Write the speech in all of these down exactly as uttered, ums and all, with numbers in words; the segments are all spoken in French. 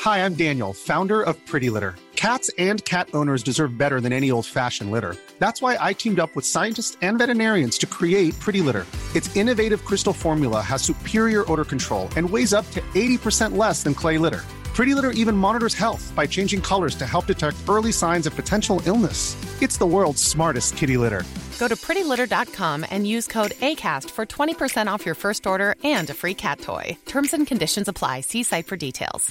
Hi, I'm Daniel, founder of Pretty Litter. Cats and cat owners deserve better than any old-fashioned litter. That's why I teamed up with scientists and veterinarians to create Pretty Litter. Its innovative crystal formula has superior odor control and weighs up to eighty percent less than clay litter. Pretty Litter even monitors health by changing colors to help detect early signs of potential illness. It's the world's smartest kitty litter. Go to pretty litter dot com and use code ACAST for twenty percent off your first order and a free cat toy. Terms and conditions apply. See site for details.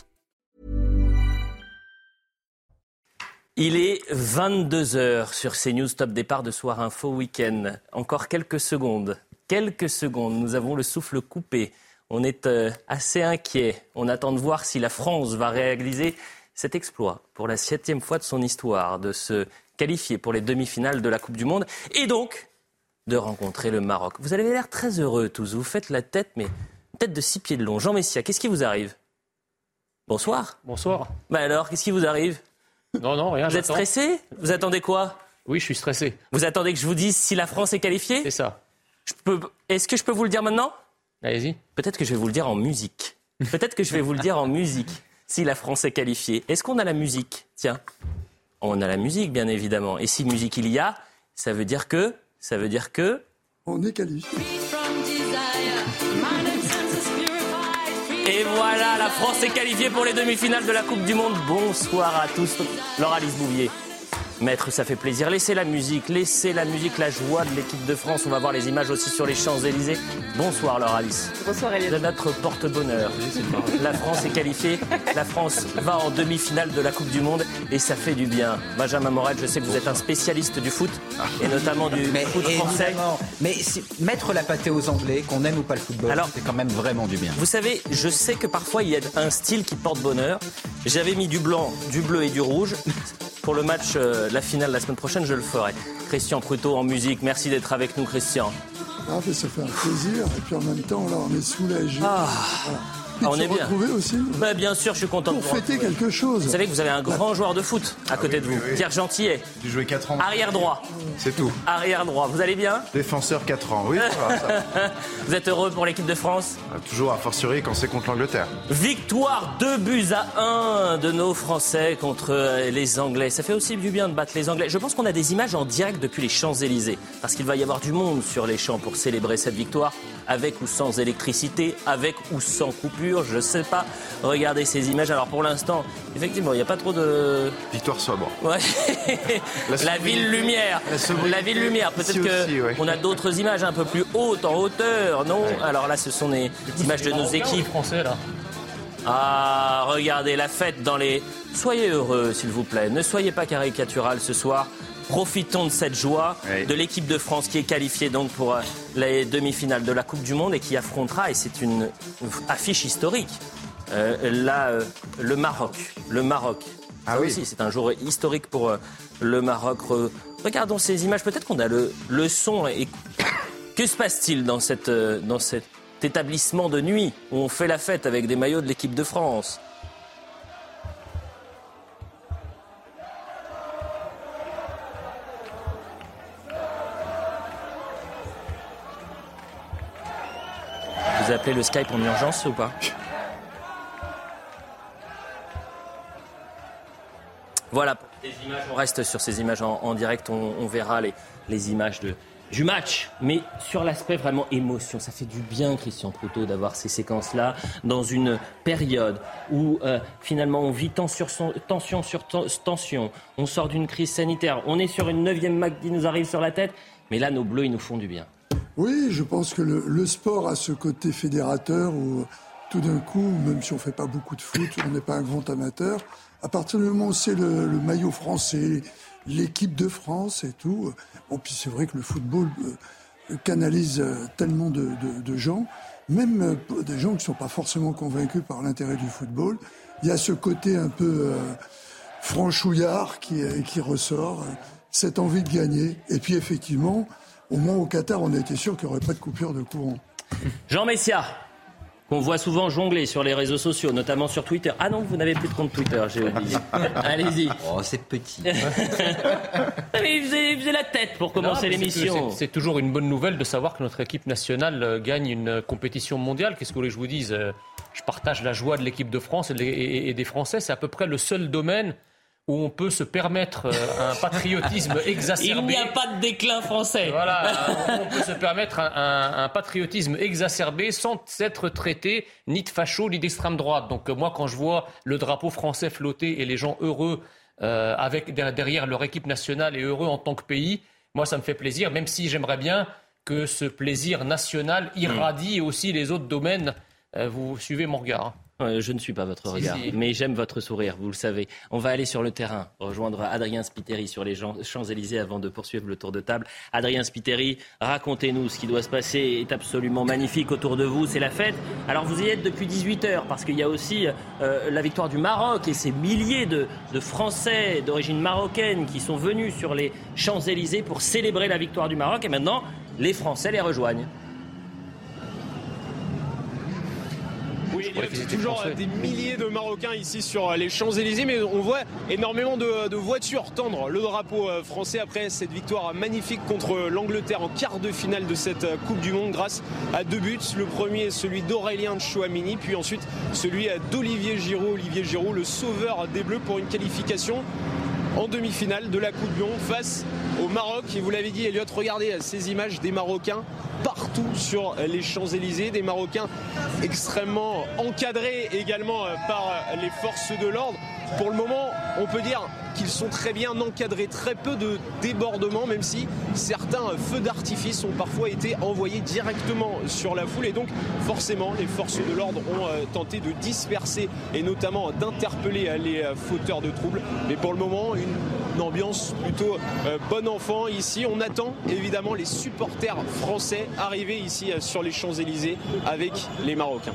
Il est vingt-deux heures sur CNews, top départ de Soir Info Week-end. Encore quelques secondes, quelques secondes, nous avons le souffle coupé. On est euh, assez inquiet. On attend de voir si la France va réaliser cet exploit pour la septième fois de son histoire, de se qualifier pour les demi-finales de la Coupe du Monde et donc de rencontrer le Maroc. Vous avez l'air très heureux tous, vous faites la tête, mais une tête de six pieds de long. Jean Messia, qu'est-ce qui vous arrive ? Bonsoir. Bonsoir. Bah alors, qu'est-ce qui vous arrive ? Non, non, rien. Vous êtes j'attends. stressé ? Vous attendez quoi ? Oui, je suis stressé. Vous attendez que je vous dise si la France est qualifiée ? C'est ça. Je peux... Est-ce que je peux vous le dire maintenant ? Allez-y. Peut-être que je vais vous le dire en musique. Peut-être que je vais vous le dire en musique, si la France est qualifiée. Est-ce qu'on a la musique ? Tiens, on a la musique, bien évidemment. Et si musique il y a, ça veut dire que... Ça veut dire que... On est qualifié. Et voilà, la France est qualifiée pour les demi-finales de la Coupe du Monde. Bonsoir à tous. Laure Alice Bouvier. Maître, ça fait plaisir. Laissez la musique, laissez la musique, la joie de l'équipe de France. On va voir les images aussi sur les Champs-Élysées. Bonsoir Laure Alice. Bonsoir Elliot. De notre porte-bonheur. La France est qualifiée. La France va en demi-finale de la Coupe du Monde et ça fait du bien. Benjamin Morel, je sais que vous êtes un spécialiste du foot et notamment du mais foot français. Mais mettre la pâtée aux Anglais, qu'on aime ou pas le football, alors, c'est quand même vraiment du bien. Vous savez, je sais que parfois il y a un style qui porte bonheur. J'avais mis du blanc, du bleu et du rouge. Pour le match, euh, la finale la semaine prochaine, je le ferai. Christian Prutot en musique, merci d'être avec nous, Christian. Ah, mais ça fait un plaisir, et puis en même temps, là, on est soulagé. Ah. Voilà. Ah, on est bien. Aussi bah, bien sûr, je suis content pour de vous fêter quelque chose. Vous savez que vous avez un grand bah. joueur de foot à côté ah, oui, de vous, oui, oui. Pierre Gentillet. J'ai joué quatre ans. Arrière droit. C'est tout. Arrière droit. Vous allez bien ? Défenseur quatre ans, oui. Voilà, ça. Vous êtes heureux pour l'équipe de France ? ah, Toujours, a fortiori quand c'est contre l'Angleterre. Victoire deux buts à un de nos Français contre les Anglais. Ça fait aussi du bien de battre les Anglais. Je pense qu'on a des images en direct depuis les Champs-Élysées. Parce qu'il va y avoir du monde sur les champs pour célébrer cette victoire. Avec ou sans électricité, avec ou sans coupure, je sais pas. Regardez ces images. Alors pour l'instant, effectivement, il n'y a pas trop de... Victoire sobre. Ouais. La, la ville lumière. La, la ville lumière. Peut-être qu'on ouais. a d'autres images un peu plus hautes, en hauteur, non ouais. Alors là, ce sont des images de nos équipes. Français, là. Ah, regardez la fête dans les... Soyez heureux, s'il vous plaît. Ne soyez pas caricatural ce soir. Profitons de cette joie oui. de l'équipe de France qui est qualifiée donc pour les demi-finales de la Coupe du Monde et qui affrontera, et c'est une affiche historique, euh, là, euh, le Maroc. Le Maroc. Ah oui. Aussi, c'est un jour historique pour euh, le Maroc. Regardons ces images. Peut-être qu'on a le, le son. Et... Que se passe-t-il dans, cette, euh, dans cet établissement de nuit où on fait la fête avec des maillots de l'équipe de France ? Vous appelez le Skype en urgence ou pas ? Voilà, les images, on reste sur ces images en, en direct, on, on verra les, les images de, du match. Mais sur l'aspect vraiment émotion, ça fait du bien, Christian Prutot, d'avoir ces séquences-là dans une période où euh, finalement on vit tension sur tension, sur tension, on sort d'une crise sanitaire, on est sur une neuvième vague qui nous arrive sur la tête, mais là nos bleus ils nous font du bien. Oui, je pense que le, le sport a ce côté fédérateur où tout d'un coup, même si on ne fait pas beaucoup de foot, on n'est pas un grand amateur, à partir du moment où c'est le, le maillot français, l'équipe de France et tout, bon, puis c'est vrai que le football euh, canalise euh, tellement de, de, de gens, même euh, des gens qui ne sont pas forcément convaincus par l'intérêt du football. Il y a ce côté un peu euh, franchouillard qui, euh, qui ressort, euh, cette envie de gagner. Et puis effectivement... Au moins au Qatar, on a été sûr qu'il n'y aurait pas de coupure de courant. Jean Messia, qu'on voit souvent jongler sur les réseaux sociaux, notamment sur Twitter. Ah non, vous n'avez plus de compte Twitter, j'ai oublié. Allez-y. Oh, c'est petit. Mais il faisait, il faisait la tête pour commencer non, l'émission. C'est, c'est, c'est toujours une bonne nouvelle de savoir que notre équipe nationale gagne une compétition mondiale. Qu'est-ce que vous voulez que je vous dise ? je partage la joie de l'équipe de France et, de, et, et des Français. C'est à peu près le seul domaine où on peut se permettre un patriotisme exacerbé. Il n'y a pas de déclin français. Voilà, on peut se permettre un, un, un patriotisme exacerbé sans être traité ni de facho ni d'extrême droite. Donc moi, quand je vois le drapeau français flotter et les gens heureux euh, avec derrière leur équipe nationale et heureux en tant que pays, moi ça me fait plaisir, même si j'aimerais bien que ce plaisir national irradie mmh. aussi les autres domaines. Euh, vous suivez mon regard, hein. Euh, je ne suis pas votre regard, si, si. mais j'aime votre sourire, vous le savez. On va aller sur le terrain, rejoindre Adrien Spiteri sur les Champs-Élysées avant de poursuivre le tour de table. Adrien Spiteri, racontez-nous ce qui doit se passer, est absolument magnifique autour de vous, c'est la fête. Alors vous y êtes depuis dix-huit heures, parce qu'il y a aussi euh, la victoire du Maroc et ces milliers de, de Français d'origine marocaine qui sont venus sur les Champs-Élysées pour célébrer la victoire du Maroc. Et maintenant, les Français les rejoignent. Oui, il y a toujours Français. Des milliers de Marocains ici sur les Champs-Élysées, mais on voit énormément de, de voitures tendre le drapeau français après cette victoire magnifique contre l'Angleterre en quart de finale de cette Coupe du Monde grâce à deux buts. Le premier, celui d'Aurélien Tchouameni, puis ensuite celui d'Olivier Giroud. Olivier Giroud, le sauveur des Bleus pour une qualification en demi-finale de la Coupe du Monde face au Maroc. Et vous l'avez dit, Elliot, regardez ces images des Marocains partout sur les Champs-Élysées, des Marocains extrêmement encadrés également par les forces de l'ordre. Pour le moment, on peut dire qu'ils sont très bien encadrés, très peu de débordements, même si certains feux d'artifice ont parfois été envoyés directement sur la foule. Et donc, forcément, les forces de l'ordre ont tenté de disperser et notamment d'interpeller les fauteurs de troubles. Mais pour le moment, une ambiance plutôt bon enfant ici. On attend évidemment les supporters français arriver ici sur les Champs-Élysées avec les Marocains.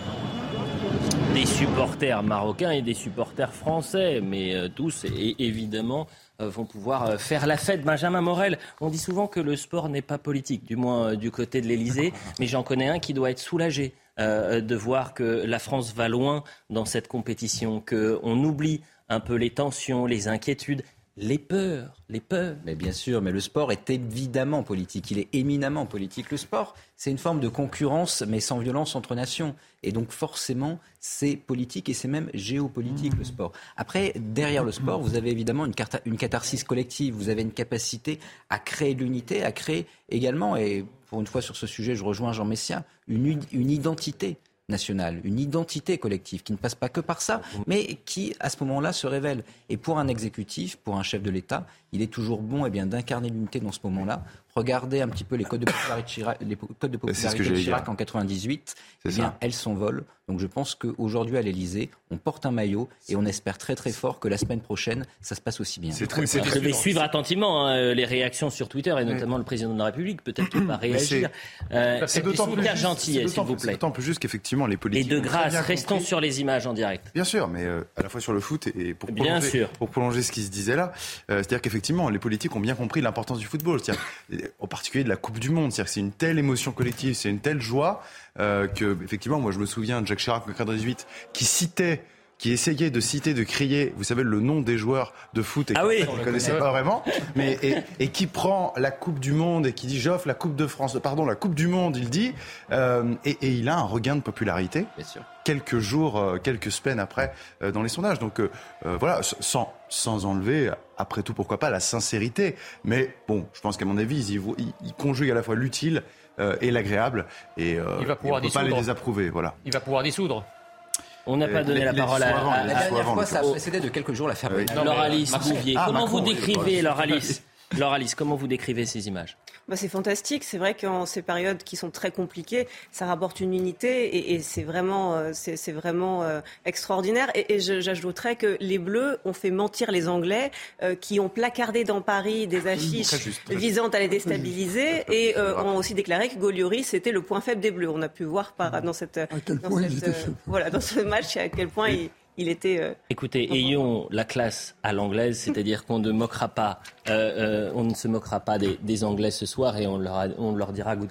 Des supporters marocains et des supporters français, mais euh, tous, et, évidemment, euh, vont pouvoir euh, faire la fête. Benjamin Morel, on dit souvent que le sport n'est pas politique, du moins euh, du côté de l'Élysée, mais j'en connais un qui doit être soulagé euh, de voir que la France va loin dans cette compétition, qu'on oublie un peu les tensions, les inquiétudes, les peurs, les peurs. Mais bien sûr, mais le sport est évidemment politique, il est éminemment politique. Le sport, c'est une forme de concurrence, mais sans violence entre nations. Et donc forcément, c'est politique et c'est même géopolitique, mmh. le sport. Après, derrière le sport, vous avez évidemment une, cata- une catharsis collective, vous avez une capacité à créer de l'unité, à créer également, et pour une fois sur ce sujet, je rejoins Jean Messia, une, une identité nationale, une identité collective qui ne passe pas que par ça, mais qui, à ce moment-là, se révèle. Et pour un exécutif, pour un chef de l'État, il est toujours bon eh bien, d'incarner l'unité dans ce moment-là. Regardez un petit peu les codes de popularité de Chirac, les codes de popularité de Chirac en quatre-vingt-dix-huit. Eh bien, elles s'envolent. Donc je pense qu'aujourd'hui, à l'Élysée, on porte un maillot et on espère très très fort que la semaine prochaine, ça se passe aussi bien. C'est très, c'est très je vais suivre attentivement hein, les réactions sur Twitter et notamment oui. le président de la République, peut-être qu'il va réagir. Euh, c'est d'autant plus juste, gentil, s'il vous plaît. C'est d'autant plus juste qu'effectivement, les politiques... Et de grâce, restons compris. sur les images en direct. Bien sûr, mais euh, à la fois sur le foot et pour prolonger, pour prolonger ce qui se disait là, euh, c'est-à-dire qu'effectivement, les politiques ont bien compris l'importance du football, c'est-à-dire, en particulier de la Coupe du Monde, c'est-à-dire que c'est une telle émotion collective, c'est une telle joie euh, que, effectivement, moi je me souviens de Jacques Chirac en quatre-vingt-dix-huit qui citait, qui essayait de citer, de crier, vous savez, le nom des joueurs de foot et ah oui. on ne le connaissait pas vraiment, mais et, et qui prend la Coupe du Monde et qui dit j'offre la Coupe de France, pardon, la Coupe du Monde, il dit, euh, et, et il a un regain de popularité. Bien sûr. Quelques jours, euh, quelques semaines après, euh, dans les sondages. Donc euh, euh, voilà, sans, sans enlever, après tout, pourquoi pas, la sincérité. Mais bon, je pense qu'à mon avis, ils, ils, ils conjuguent à la fois l'utile euh, et l'agréable. Et euh, il va pouvoir on ne peut pas les désapprouver. Voilà. Il va pouvoir dissoudre. On n'a pas donné les, la les parole à... avant, à la dernière fois, ça a précédé de quelques jours la fermeture. Oui. Laure Alice Bouvier, ah, comment Macron, vous décrivez, oui, Laure Alice Laure Alice, comment vous décrivez ces images ? Bah, c'est fantastique. C'est vrai qu'en ces périodes qui sont très compliquées, ça rapporte une unité et, et c'est vraiment, euh, c'est, c'est vraiment euh, extraordinaire. Et, et je, j'ajouterais que les Bleus ont fait mentir les Anglais euh, qui ont placardé dans Paris des affiches très juste, très visant juste. à les déstabiliser et euh, ont aussi déclaré que Gaulle c'était le point faible des Bleus. On a pu voir par, dans, cette, dans, cette, euh, voilà, dans ce match à quel point il... Il était, euh... Écoutez, ayons la classe à l'anglaise, c'est-à-dire qu'on ne moquera pas, euh, euh, on ne se moquera pas des, des Anglais ce soir et on leur, a, on leur dira good game.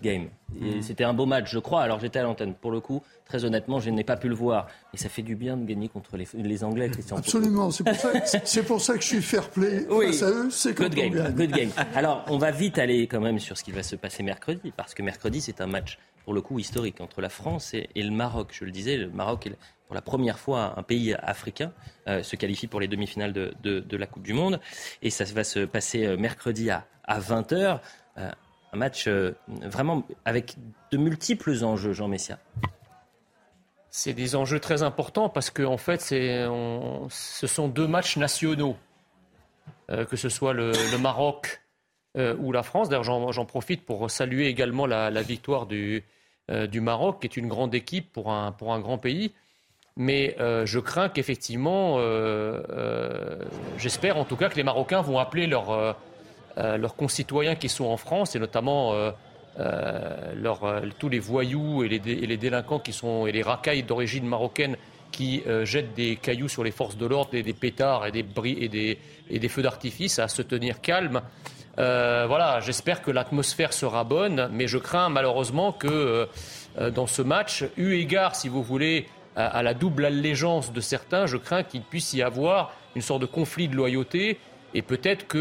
Et c'était un beau match, je crois. Alors j'étais à l'antenne. Pour le coup, très honnêtement, je n'ai pas pu le voir. Et ça fait du bien de gagner contre les, les Anglais, Christian. Absolument. C'est pour, ça, c'est pour ça que je suis fair play oui. face à eux. C'est good game, gagne. Good game. Alors, on va vite aller quand même sur ce qui va se passer mercredi. Parce que mercredi, c'est un match, pour le coup, historique entre la France et, et le Maroc. Je le disais, le Maroc est pour la première fois un pays africain euh, se qualifie pour les demi-finales de, de, de la Coupe du Monde. Et ça va se passer mercredi à, à vingt heures. Euh, Un match euh, vraiment avec de multiples enjeux, Jean Messia. C'est des enjeux très importants parce que en fait, c'est, on, ce sont deux matchs nationaux, euh, que ce soit le, le Maroc euh, ou la France. D'ailleurs, j'en, j'en profite pour saluer également la, la victoire du, euh, du Maroc, qui est une grande équipe pour un, pour un grand pays. Mais euh, je crains qu'effectivement, euh, euh, j'espère en tout cas que les Marocains vont appeler leur... Euh, Euh, leurs concitoyens qui sont en France, et notamment euh, euh, leur, euh, tous les voyous et les, dé, et les délinquants qui sont, et les racailles d'origine marocaine qui euh, jettent des cailloux sur les forces de l'ordre, et des pétards et des, bris, et des, et des feux d'artifice, à se tenir calme. Euh, voilà, j'espère que l'atmosphère sera bonne, mais je crains malheureusement que euh, dans ce match, eu égard, si vous voulez, à, à la double allégeance de certains, je crains qu'il puisse y avoir une sorte de conflit de loyauté. Et peut-être que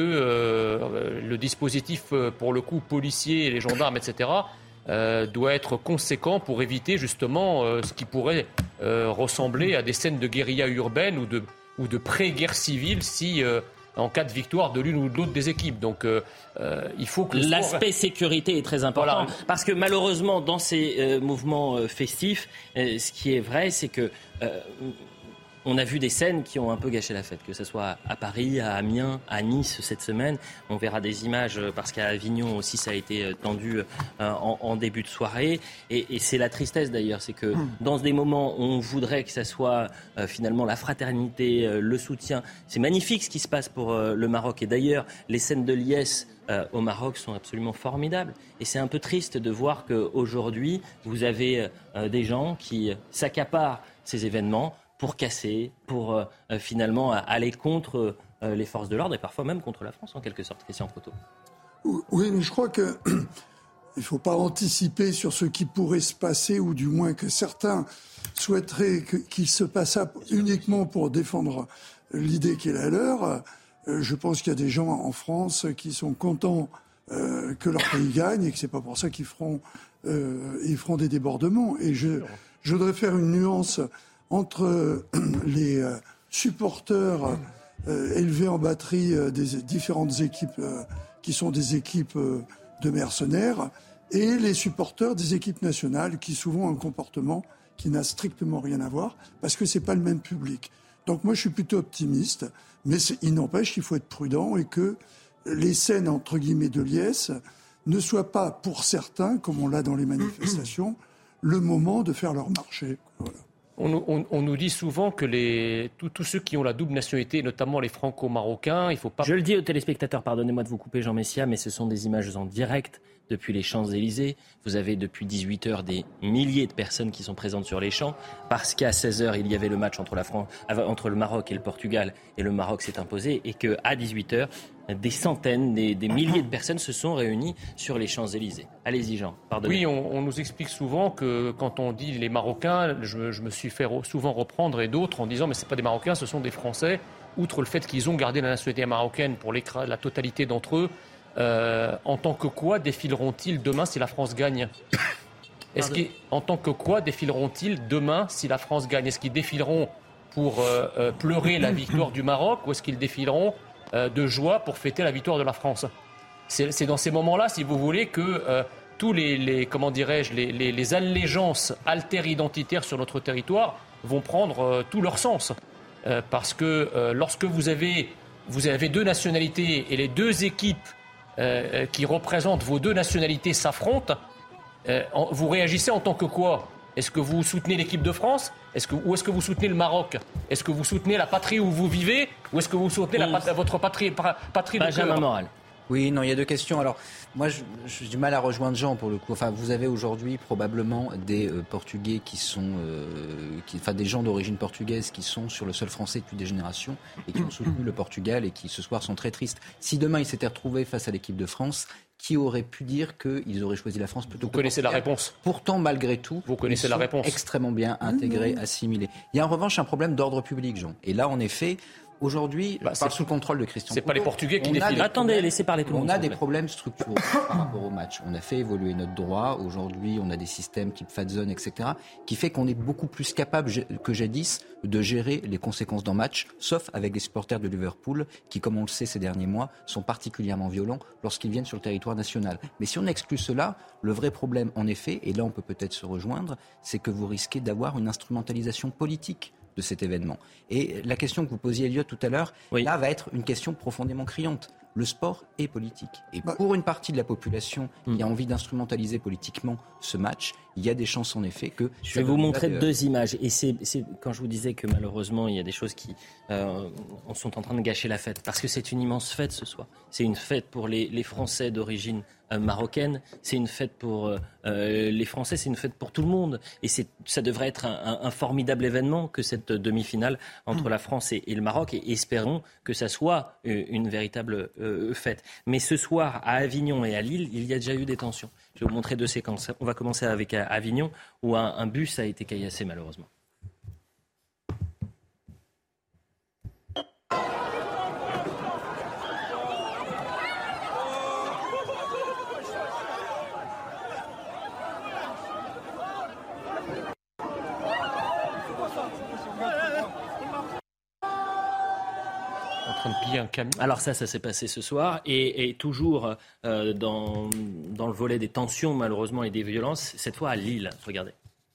euh, le dispositif, pour le coup, policier, les gendarmes, et cetera, euh, doit être conséquent pour éviter justement euh, ce qui pourrait euh, ressembler à des scènes de guérilla urbaine ou de, ou de pré-guerre civile si, euh, en cas de victoire de l'une ou de l'autre des équipes. Donc euh, euh, il faut que... L'aspect sport... sécurité est très important. Voilà. Parce que malheureusement, dans ces euh, mouvements euh, festifs, euh, ce qui est vrai, c'est que... Euh, On a vu des scènes qui ont un peu gâché la fête, que ce soit à Paris, à Amiens, à Nice cette semaine. On verra des images parce qu'à Avignon aussi ça a été tendu en, en début de soirée. Et, et c'est la tristesse d'ailleurs, c'est que dans des moments où on voudrait que ça soit euh, finalement la fraternité, euh, le soutien. C'est magnifique ce qui se passe pour euh, le Maroc. Et d'ailleurs, les scènes de liesse euh, au Maroc sont absolument formidables. Et c'est un peu triste de voir qu'aujourd'hui, vous avez euh, des gens qui s'accaparent ces événements pour casser, pour euh, finalement aller contre euh, les forces de l'ordre et parfois même contre la France en quelque sorte. Christian Proto. Oui, mais je crois que il ne faut pas anticiper sur ce qui pourrait se passer, ou du moins que certains souhaiteraient que, qu'il se passe uniquement pour défendre l'idée qui est la leur. Euh, je pense qu'il y a des gens en France qui sont contents euh, que leur pays gagne et que c'est pas pour ça qu'ils feront, euh, ils feront des débordements. Et je, je voudrais faire une nuance entre les supporters euh, élevés en batterie euh, des différentes équipes euh, qui sont des équipes euh, de mercenaires et les supporters des équipes nationales qui souvent ont un comportement qui n'a strictement rien à voir parce que c'est pas le même public. Donc moi je suis plutôt optimiste, mais c'est, il n'empêche qu'il faut être prudent et que les scènes entre guillemets de liesse ne soient pas pour certains, comme on l'a dans les manifestations, le moment de faire leur marché. Voilà. On, on, on nous dit souvent que les, tous, tous ceux qui ont la double nationalité, notamment les franco-marocains, il faut pas... Je le dis aux téléspectateurs, pardonnez-moi de vous couper Jean Messia, mais ce sont des images en direct depuis les Champs-Élysées. Vous avez depuis dix-huit heures des milliers de personnes qui sont présentes sur les champs, parce qu'à seize heures, il y avait le match entre, la France, entre le Maroc et le Portugal, et le Maroc s'est imposé, et qu'à dix-huit heures, des centaines, des, des milliers de personnes se sont réunies sur les Champs-Élysées. Allez-y Jean, pardonnez. Oui, on, on nous explique souvent que quand on dit les Marocains, je, je me suis fait souvent reprendre et d'autres en disant mais ce n'est pas des Marocains, ce sont des Français. Outre le fait qu'ils ont gardé la nationalité marocaine pour la totalité d'entre eux, euh, en tant que quoi défileront-ils demain si la France gagne ? Est-ce qu'ils, en tant que quoi défileront-ils demain si la France gagne ? Est-ce qu'ils défileront pour euh, euh, pleurer la victoire du Maroc ou est-ce qu'ils défileront euh, de joie pour fêter la victoire de la France ? C'est, c'est dans ces moments-là, si vous voulez, que euh, tous les, les, comment dirais-je, les, les, les allégeances alter-identitaires sur notre territoire vont prendre euh, tout leur sens. Euh, parce que euh, lorsque vous avez, vous avez deux nationalités et les deux équipes euh, qui représentent vos deux nationalités s'affrontent, euh, en, vous réagissez en tant que quoi ? Est-ce que vous soutenez l'équipe de France ? Est-ce que, ou est-ce que vous soutenez le Maroc ? Est-ce que vous soutenez la patrie où vous vivez ? Ou est-ce que vous soutenez la, votre patrie, patrie de cœur ? Benjamin Morel. Oui, non, il y a deux questions. Alors, moi, j'ai du mal à rejoindre Jean pour le coup. Enfin, vous avez aujourd'hui probablement des euh, Portugais qui sont, euh, qui, enfin, des gens d'origine portugaise qui sont sur le sol français depuis des générations et qui ont soutenu le Portugal et qui ce soir sont très tristes. Si demain ils s'étaient retrouvés face à l'équipe de France, qui aurait pu dire qu'ils auraient choisi la France plutôt Vous que connaissez la réponse. Pourtant, malgré tout, vous connaissez ils la sont réponse. extrêmement bien intégrés, mmh. assimilés. Il y a en revanche un problème d'ordre public, Jean. Et là, en effet, aujourd'hui, bah, c'est sous le contrôle de Christian C'est Proutot. pas les Portugais qui défilent. Attendez, laissez parler tout le monde. On a des problèmes structurels par rapport au match. On a fait évoluer notre droit. Aujourd'hui, on a des systèmes type Fat Zone, et cetera, qui fait qu'on est beaucoup plus capable que jadis de gérer les conséquences d'un match, sauf avec les supporters de Liverpool, qui, comme on le sait ces derniers mois, sont particulièrement violents lorsqu'ils viennent sur le territoire national. Mais si on exclut cela, le vrai problème, en effet, et là on peut peut-être se rejoindre, c'est que vous risquez d'avoir une instrumentalisation politique de cet événement. Et la question que vous posiez, Elliot, tout à l'heure, oui. là va être une question profondément criante. Le sport est politique. Et pour une partie de la population qui a envie d'instrumentaliser politiquement ce match, il y a des chances en effet que... Je vais vous montrer de... deux images. Et c'est, c'est quand je vous disais que malheureusement, il y a des choses qui euh, sont en train de gâcher la fête. Parce que c'est une immense fête ce soir. C'est une fête pour les, les Français d'origine euh, marocaine. C'est une fête pour euh, les Français. C'est une fête pour tout le monde. Et c'est, ça devrait être un, un, un formidable événement que cette demi-finale entre la France et, et le Maroc. Et espérons que ça soit une véritable euh, fête. Mais ce soir, à Avignon et à Lille, il y a déjà eu des tensions. Je vais vous montrer deux séquences. On va commencer avec Avignon, où un, un bus a été caillassé malheureusement. De piller un camion. Alors ça, ça s'est passé ce soir et, et toujours euh, dans, dans le volet des tensions malheureusement et des violences, cette fois à Lille. Regardez.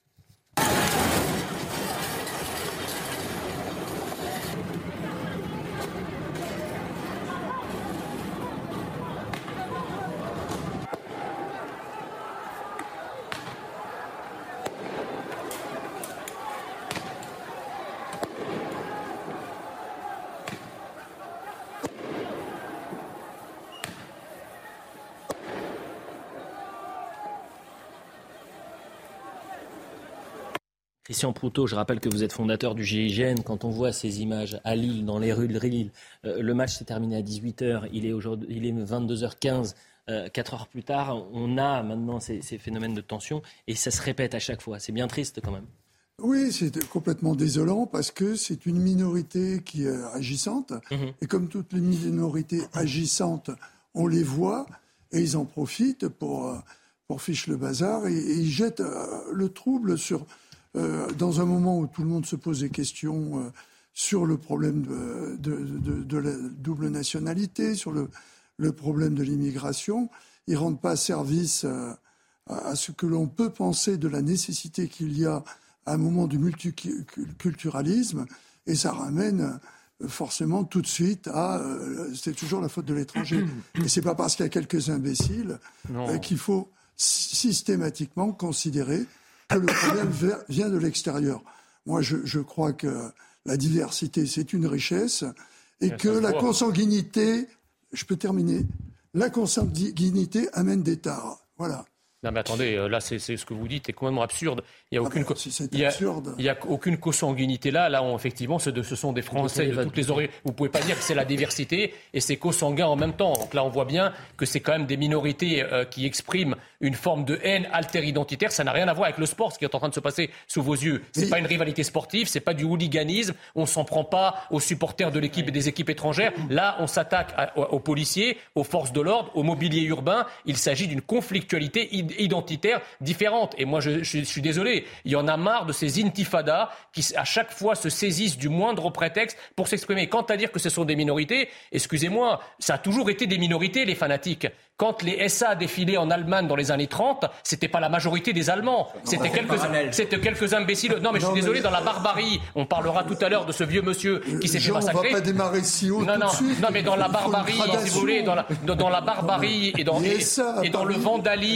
Christian Proutot, je rappelle que vous êtes fondateur du G I G N. Quand on voit ces images à Lille, dans les rues de Lille, euh, le match s'est terminé à dix-huit heures, il est, aujourd'hui, il est vingt-deux heures quinze, euh, quatre heures plus tard, on a maintenant ces, ces phénomènes de tension et ça se répète à chaque fois. C'est bien triste quand même. Oui, c'est complètement désolant parce que c'est une minorité qui est agissante. Mmh. Et comme toutes les minorités agissantes, on les voit et ils en profitent pour, pour fiche le bazar et, et ils jettent le trouble sur... Euh, dans un moment où tout le monde se pose des questions euh, sur le problème de, de, de, de la double nationalité, sur le, le problème de l'immigration, ils ne rendent pas service euh, à, à ce que l'on peut penser de la nécessité qu'il y a à un moment du multiculturalisme, et ça ramène euh, forcément tout de suite à euh, c'est toujours la faute de l'étranger. Et c'est pas parce qu'il y a quelques imbéciles euh, qu'il faut systématiquement considérer que le problème vient de l'extérieur. Moi, je, je crois que la diversité, c'est une richesse et que la consanguinité, je peux terminer, la consanguinité amène des tares. Voilà. Non mais attendez, là c'est, c'est ce que vous dites est complètement absurde. Il n'y a aucune, ah ben, si c'est il y a, absurde. Il y a aucune consanguinité là. Là, on, effectivement, ce, de, ce sont des Français de toutes les origines. Vous pouvez pas dire que c'est la diversité et c'est consanguin en même temps. Donc là, on voit bien que c'est quand même des minorités euh, qui expriment une forme de haine alter-identitaire. Ça n'a rien à voir avec le sport, ce qui est en train de se passer sous vos yeux. C'est oui. pas une rivalité sportive, c'est pas du hooliganisme. On s'en prend pas aux supporters de l'équipe et des équipes étrangères. Là, on s'attaque à, aux policiers, aux forces de l'ordre, au mobilier urbain. Il s'agit d'une conflictualité identitaire différente. Et moi, je, je, je suis désolé, il y en a marre de ces intifadas qui, à chaque fois, se saisissent du moindre prétexte pour s'exprimer. Quant à dire que ce sont des minorités, excusez-moi, ça a toujours été des minorités, les fanatiques. Quand les S A défilaient en Allemagne dans les années trente, c'était pas la majorité des Allemands. C'était quelques, c'était quelques imbéciles. Non, mais je suis non, désolé, mais... dans la barbarie, on parlera tout à l'heure de ce vieux monsieur qui s'est fait massacrer. On va pas démarrer si haut non, tout non, de suite. Non, mais dans la barbarie, si vous voulez, dans la, dans la barbarie et dans, et, et dans le vandalisme et dans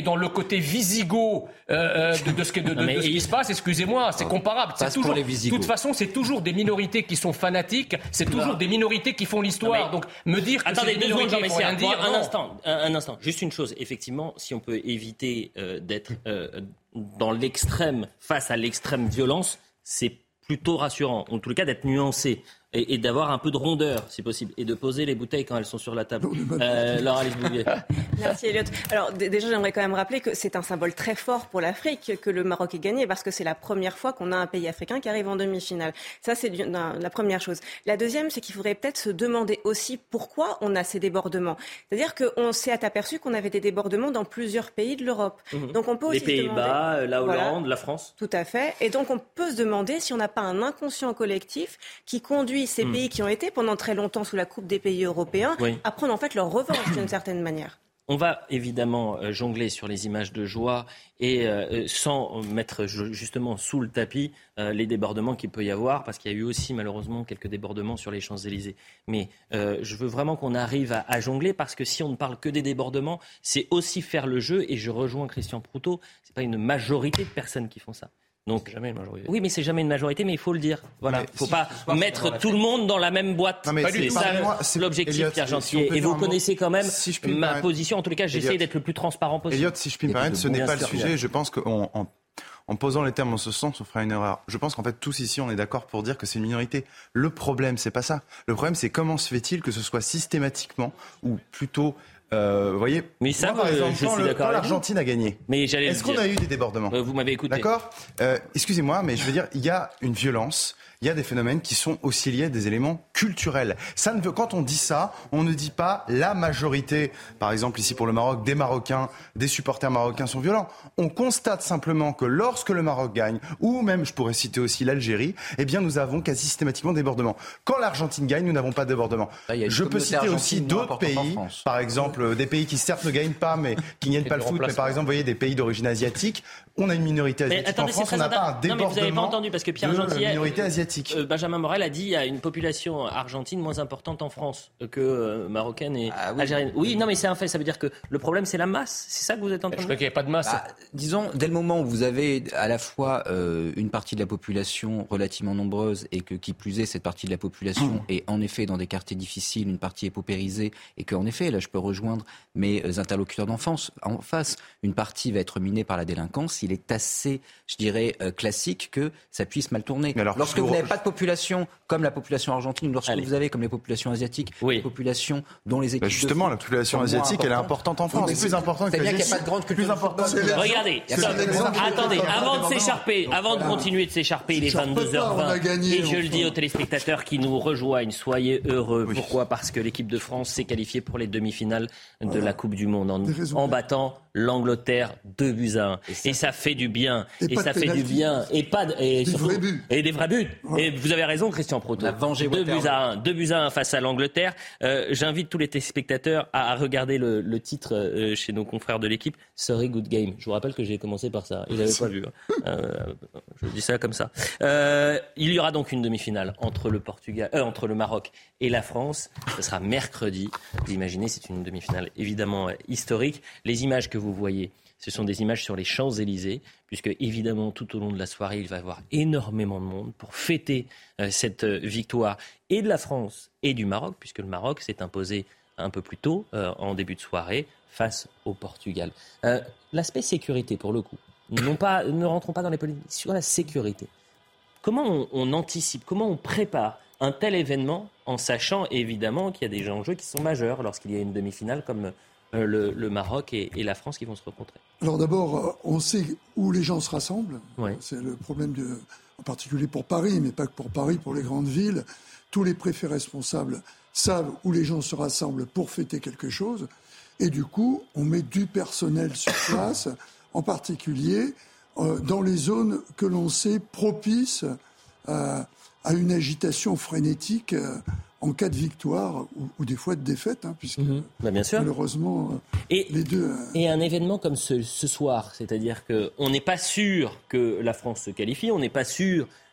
dans le côté wisigoth euh, de, de ce, que, de, de, de ce qui se passe, excusez-moi, c'est comparable. C'est toujours, de toute façon, c'est toujours des minorités qui sont fanatiques, c'est toujours des minorités qui font l'histoire. Mais... Donc, me dire que attendez, c'est des deux minorités secondes, qui font rien dire... Un instant, un, un instant, juste une chose. Effectivement, si on peut éviter euh, d'être euh, dans l'extrême, face à l'extrême violence, c'est plutôt rassurant. En tout cas, d'être nuancé. Et, et d'avoir un peu de rondeur, si possible, et de poser les bouteilles quand elles sont sur la table. Euh, Laure Alice Bouvier. Merci Elliot. Alors d- déjà, j'aimerais quand même rappeler que c'est un symbole très fort pour l'Afrique que le Maroc ait gagné, parce que c'est la première fois qu'on a un pays africain qui arrive en demi-finale. Ça, c'est du, non, la première chose. La deuxième, c'est qu'il faudrait peut-être se demander aussi pourquoi on a ces débordements. C'est-à-dire qu'on s'est aperçu qu'on avait des débordements dans plusieurs pays de l'Europe. Mmh. Donc on peut aussi les Pays-Bas, se demander, la Hollande, voilà, la France. Tout à fait. Et donc on peut se demander si on n'a pas un inconscient collectif qui conduit ces mmh. pays qui ont été pendant très longtemps sous la coupe des pays européens oui. à prendre en fait leur revanche d'une certaine manière. On va évidemment euh, jongler sur les images de joie et euh, sans mettre justement sous le tapis euh, les débordements qu'il peut y avoir, parce qu'il y a eu aussi malheureusement quelques débordements sur les Champs-Élysées. Mais euh, je veux vraiment qu'on arrive à, à jongler, parce que si on ne parle que des débordements, c'est aussi faire le jeu, et je rejoins Christian Proutot, c'est pas une majorité de personnes qui font ça. Donc, c'est jamais une majorité. Oui, mais c'est jamais une majorité, mais il faut le dire. Voilà, il ne faut si, pas mettre tout le monde dans la même boîte. Non, mais c'est ça moi, c'est l'objectif, Elliot, Pierre Gentillet. Si et vous connaissez quand même si ma position. En tous les cas, j'essaie d'être le plus transparent possible. Elliot, si je puis me permettre, ce n'est pas le sujet. Je pense qu'en en, en posant les termes en ce sens, on fera une erreur. Je pense qu'en fait, tous ici, on est d'accord pour dire que c'est une minorité. Le problème, c'est pas ça. Le problème, c'est comment se fait-il que ce soit systématiquement, ou plutôt... Euh, vous voyez, mais ça, moi, par exemple, je quand, suis le, d'accord quand l'Argentine a gagné, mais j'allais est-ce qu'on a eu des débordements ? euh, Vous m'avez écouté. D'accord. Euh, excusez-moi, mais je veux dire, il y a une violence, il y a des phénomènes qui sont aussi liés à des éléments culturels. Ça ne veut, quand on dit ça, on ne dit pas la majorité, par exemple ici pour le Maroc, des Marocains, des supporters marocains sont violents. On constate simplement que lorsque le Maroc gagne, ou même je pourrais citer aussi l'Algérie, eh bien nous avons quasi systématiquement des débordements. Quand l'Argentine gagne, nous n'avons pas de débordements. Là, je peux citer aussi d'autres pays, par exemple des pays qui certes ne gagnent pas, mais qui gagnent pas le foot, mais par exemple, vous voyez, des pays d'origine asiatique, on a une minorité asiatique mais attendez, en France, on n'a pas un débordement. Non, mais vous n'avez pas entendu, parce que Pierre Gentillet, minorité asiatique. Euh, Benjamin Morel a dit qu'il y a une population argentine moins importante en France que euh, marocaine et ah, oui. algérienne. Oui, non, mais c'est un fait. Ça veut dire que le problème, c'est la masse. C'est ça que vous êtes en train de dire. Je crois qu'il n'y a pas de masse. Bah, disons, dès le moment où vous avez à la fois euh, une partie de la population relativement nombreuse, et que qui plus est, cette partie de la population mmh. est en effet dans des quartiers difficiles, une partie est paupérisée, et qu'en effet, là, je peux rejoindre mes interlocuteurs d'enfance en face, une partie va être minée par la délinquance, il est assez, je dirais, euh, classique que ça puisse mal tourner. Alors, lorsque vous n'avez pas de population comme la population argentine, lorsque Allez. vous avez comme les populations asiatiques, oui. des populations dont les équipes... Bah justement, de la population asiatique, elle est importante en France. Oui, c'est plus important que bien qu'il n'y a pas de grande culture. Regardez, attendez, avant de s'écharper, avant de continuer de s'écharper, il est vingt-deux heures vingt, et je le dis aux téléspectateurs qui nous rejoignent, soyez heureux. Oui. Pourquoi ? Parce que l'équipe de France s'est qualifiée pour les demi-finales de la Coupe du Monde en, en battant l'Angleterre deux buts à un. Et ça, et ça fait du bien. Et, et ça fait du bien. Et pas de, et des surtout, vrais buts. Et des vrais buts. Ouais. Et vous avez raison, Christian Proutot. Deux buts à un. Deux buts à un face à l'Angleterre. Euh, j'invite tous les téléspectateurs à, à regarder le, le titre euh, chez nos confrères de l'équipe. Sorry, good game. Je vous rappelle que j'ai commencé par ça. Et j'avais pas vu. Hein. Euh, je dis ça comme ça. Euh, il y aura donc une demi-finale entre le Portugal, euh, entre le Maroc et la France. Ce sera mercredi. Vous imaginez, c'est une demi-finale évidemment historique. Les images que vous voyez, ce sont des images sur les Champs-Élysées, puisque évidemment tout au long de la soirée, il va y avoir énormément de monde pour fêter euh, cette euh, victoire et de la France et du Maroc, puisque le Maroc s'est imposé un peu plus tôt, euh, en début de soirée, face au Portugal. Euh, l'aspect sécurité, pour le coup, non pas, ne rentrons pas dans les polémiques, sur la sécurité. Comment on, on anticipe, comment on prépare un tel événement en sachant évidemment qu'il y a des enjeux qui sont majeurs lorsqu'il y a une demi-finale comme euh, le, le Maroc et, et la France qui vont se rencontrer? Alors d'abord, on sait où les gens se rassemblent. Oui. C'est le problème de, en particulier pour Paris, mais pas que pour Paris, pour les grandes villes. Tous les préfets responsables savent où les gens se rassemblent pour fêter quelque chose. Et du coup, on met du personnel sur place, en particulier euh, dans les zones que l'on sait propices euh, à une agitation frénétique euh, en cas de victoire ou, ou des fois de défaite, hein, puisque mmh. bah bien sûr. malheureusement euh, et, les deux... Euh... Et un événement comme ce, ce soir, c'est-à-dire qu'on n'est pas sûr que la France se qualifie, on n'est pas sûr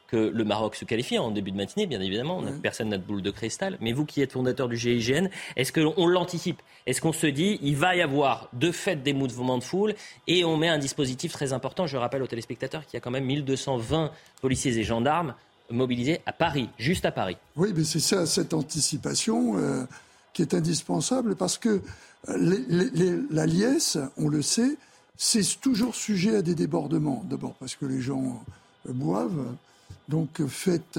que le Maroc se qualifie en début de matinée, bien évidemment. Oui. Personne n'a de boule de cristal. Mais vous qui êtes fondateur du G I G N, est-ce qu'on l'anticipe ? Est-ce qu'on se dit il va y avoir de fait des mouvements de foule et on met un dispositif très important ? Je rappelle aux téléspectateurs qu'il y a quand même mille deux cent vingt policiers et gendarmes mobilisés à Paris, juste à Paris. Oui, mais c'est ça, cette anticipation euh, qui est indispensable parce que les, les, les, la liesse, on le sait, c'est toujours sujet à des débordements. D'abord parce que les gens euh, boivent. Donc, faites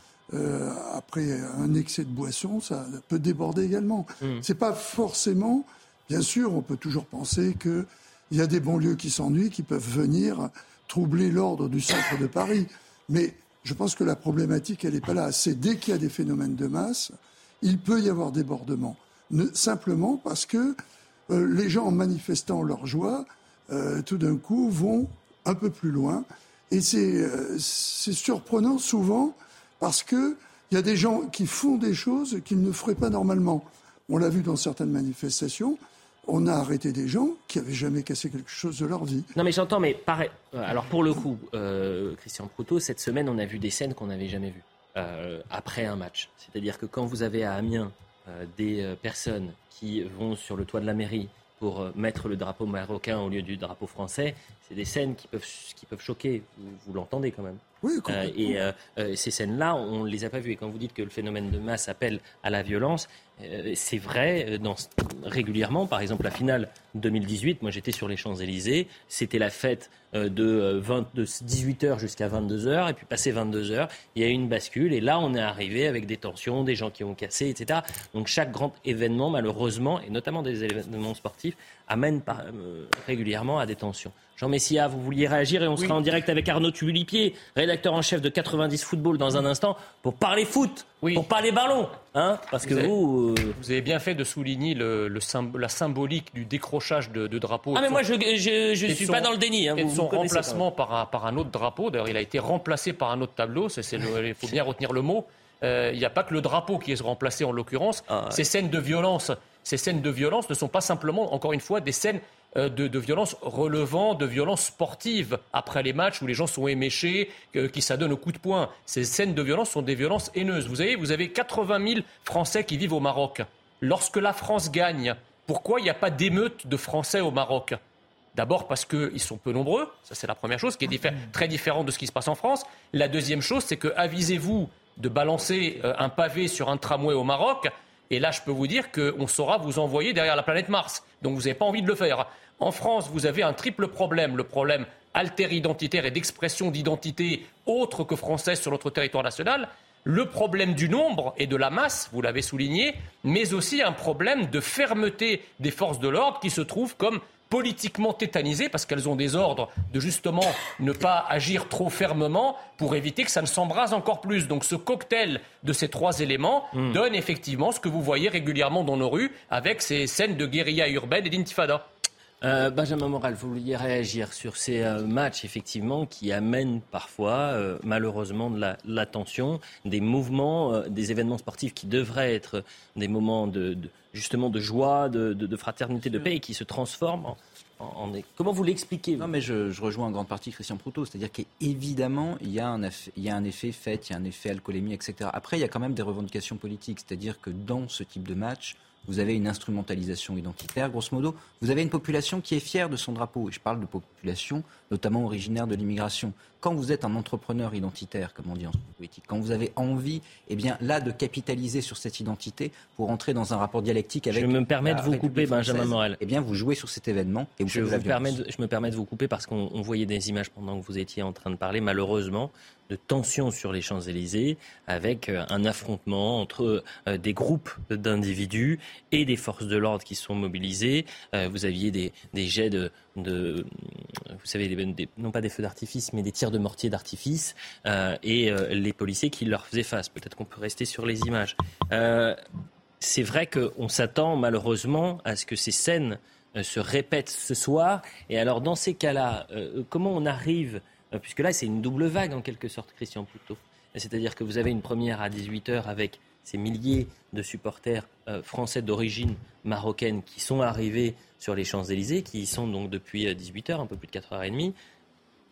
euh, après un excès de boisson, ça peut déborder également. Mmh. C'est pas forcément, bien sûr, on peut toujours penser qu'il y a des banlieues qui s'ennuient, qui peuvent venir troubler l'ordre du centre de Paris. Mais je pense que la problématique, elle n'est pas là. C'est dès qu'il y a des phénomènes de masse, il peut y avoir débordement. Ne, simplement parce que euh, les gens, en manifestant leur joie, euh, tout d'un coup, vont un peu plus loin. Et c'est, euh, c'est surprenant souvent parce qu'il y a des gens qui font des choses qu'ils ne feraient pas normalement. On l'a vu dans certaines manifestations. On a arrêté des gens qui n'avaient jamais cassé quelque chose de leur vie. Non mais j'entends, mais pareil. Alors pour le coup, euh, Christian Proutot, cette semaine, on a vu des scènes qu'on n'avait jamais vues euh, après un match. C'est-à-dire que quand vous avez à Amiens euh, des euh, personnes qui vont sur le toit de la mairie pour euh, mettre le drapeau marocain au lieu du drapeau français, c'est des scènes qui peuvent, qui peuvent choquer. Vous, vous l'entendez quand même. Oui, euh, et euh, euh, ces scènes-là, on ne les a pas vues. Et quand vous dites que le phénomène de masse appelle à la violence, euh, c'est vrai dans, régulièrement. Par exemple, la finale deux mille dix-huit, moi j'étais sur les Champs-Élysées. C'était la fête euh, de, vingt, de dix-huit heures jusqu'à vingt-deux heures. Et puis passé vingt-deux heures, il y a eu une bascule. Et là, on est arrivé avec des tensions, des gens qui ont cassé, et cetera. Donc chaque grand événement, malheureusement, et notamment des événements sportifs, amène par, euh, régulièrement à des tensions. Jean Messia, vous vouliez réagir et on oui. sera en direct avec Arnaud Tulipier, rédacteur en chef de quatre-vingt-dix Football dans un instant, pour parler foot, oui. pour parler ballon. Hein, parce que vous... Vous, euh... vous avez bien fait de souligner le, le symb- la symbolique du décrochage de, de drapeaux. Ah mais son, moi je ne suis son, pas dans le déni. Hein, et vous, de son remplacement par un, par un autre drapeau. D'ailleurs il a été remplacé par un autre tableau, c'est, c'est le, il faut bien retenir le mot. Il euh, n'y a pas que le drapeau qui est remplacé en l'occurrence. Ah, ouais. Ces scènes de violence, ces scènes de violence ne sont pas simplement, encore une fois, des scènes euh, de, de violence relevant de violence sportive après les matchs où les gens sont éméchés, euh, qui s'adonnent au coup de poing. Ces scènes de violence sont des violences haineuses. Vous savez, vous avez quatre-vingt mille Français qui vivent au Maroc. Lorsque la France gagne, pourquoi il n'y a pas d'émeute de Français au Maroc ? D'abord parce qu'ils sont peu nombreux, ça c'est la première chose, qui est diffé- très différente de ce qui se passe en France. La deuxième chose, c'est que avisez-vous de balancer euh, un pavé sur un tramway au Maroc, et là je peux vous dire qu'on saura vous envoyer derrière la planète Mars. Donc vous n'avez pas envie de le faire. En France, vous avez un triple problème, le problème alter-identitaire et d'expression d'identité autre que française sur notre territoire national, le problème du nombre et de la masse, vous l'avez souligné, mais aussi un problème de fermeté des forces de l'ordre qui se trouvent comme politiquement tétanisées parce qu'elles ont des ordres de justement ne pas agir trop fermement pour éviter que ça ne s'embrase encore plus. Donc ce cocktail de ces trois éléments mmh. donne effectivement ce que vous voyez régulièrement dans nos rues avec ces scènes de guérilla urbaine et d'intifada. Euh, Benjamin Morel, vous vouliez réagir sur ces euh, matchs effectivement qui amènent parfois euh, malheureusement de la, la tension, des mouvements, euh, des événements sportifs qui devraient être des moments de, de justement de joie, de, de, de fraternité, de paix et qui se transforment en, en, en... Comment vous l'expliquez vous ? Non mais je, je rejoins en grande partie Christian Proutot, c'est-à-dire qu'évidemment il y a un effet, il y a un effet fête, il y a un effet alcoolémie, et cetera. Après il y a quand même des revendications politiques, c'est-à-dire que dans ce type de match, vous avez une instrumentalisation identitaire. Grosso modo, vous avez une population qui est fière de son drapeau. Et je parle de population notamment originaire de l'immigration. Quand vous êtes un entrepreneur identitaire, comme on dit en politique, quand vous avez envie, eh bien là, de capitaliser sur cette identité pour entrer dans un rapport dialectique avec... Je me permets de vous couper, Benjamin Morel. Eh bien, vous jouez sur cet événement et vous je, faites de la vous permets de, je me permets de vous couper parce qu'on on voyait des images pendant que vous étiez en train de parler, malheureusement, de tensions sur les Champs-Élysées avec euh, un affrontement entre euh, des groupes d'individus et des forces de l'ordre qui sont mobilisées. Euh, vous aviez des, des jets de... de vous savez, des, des, non pas des feux d'artifice, mais des tirs de mortier d'artifice euh, et euh, les policiers qui leur faisaient face. Peut-être qu'on peut rester sur les images. Euh, c'est vrai qu'on s'attend malheureusement à ce que ces scènes euh, se répètent ce soir. Et alors dans ces cas-là, euh, comment on arrive, euh, puisque là c'est une double vague en quelque sorte, Christian Proutot. C'est-à-dire que vous avez une première à dix-huit heures avec ces milliers de supporters euh, français d'origine marocaine qui sont arrivés sur les Champs-Élysées, qui y sont donc depuis dix-huit heures, un peu plus de quatre heures trente.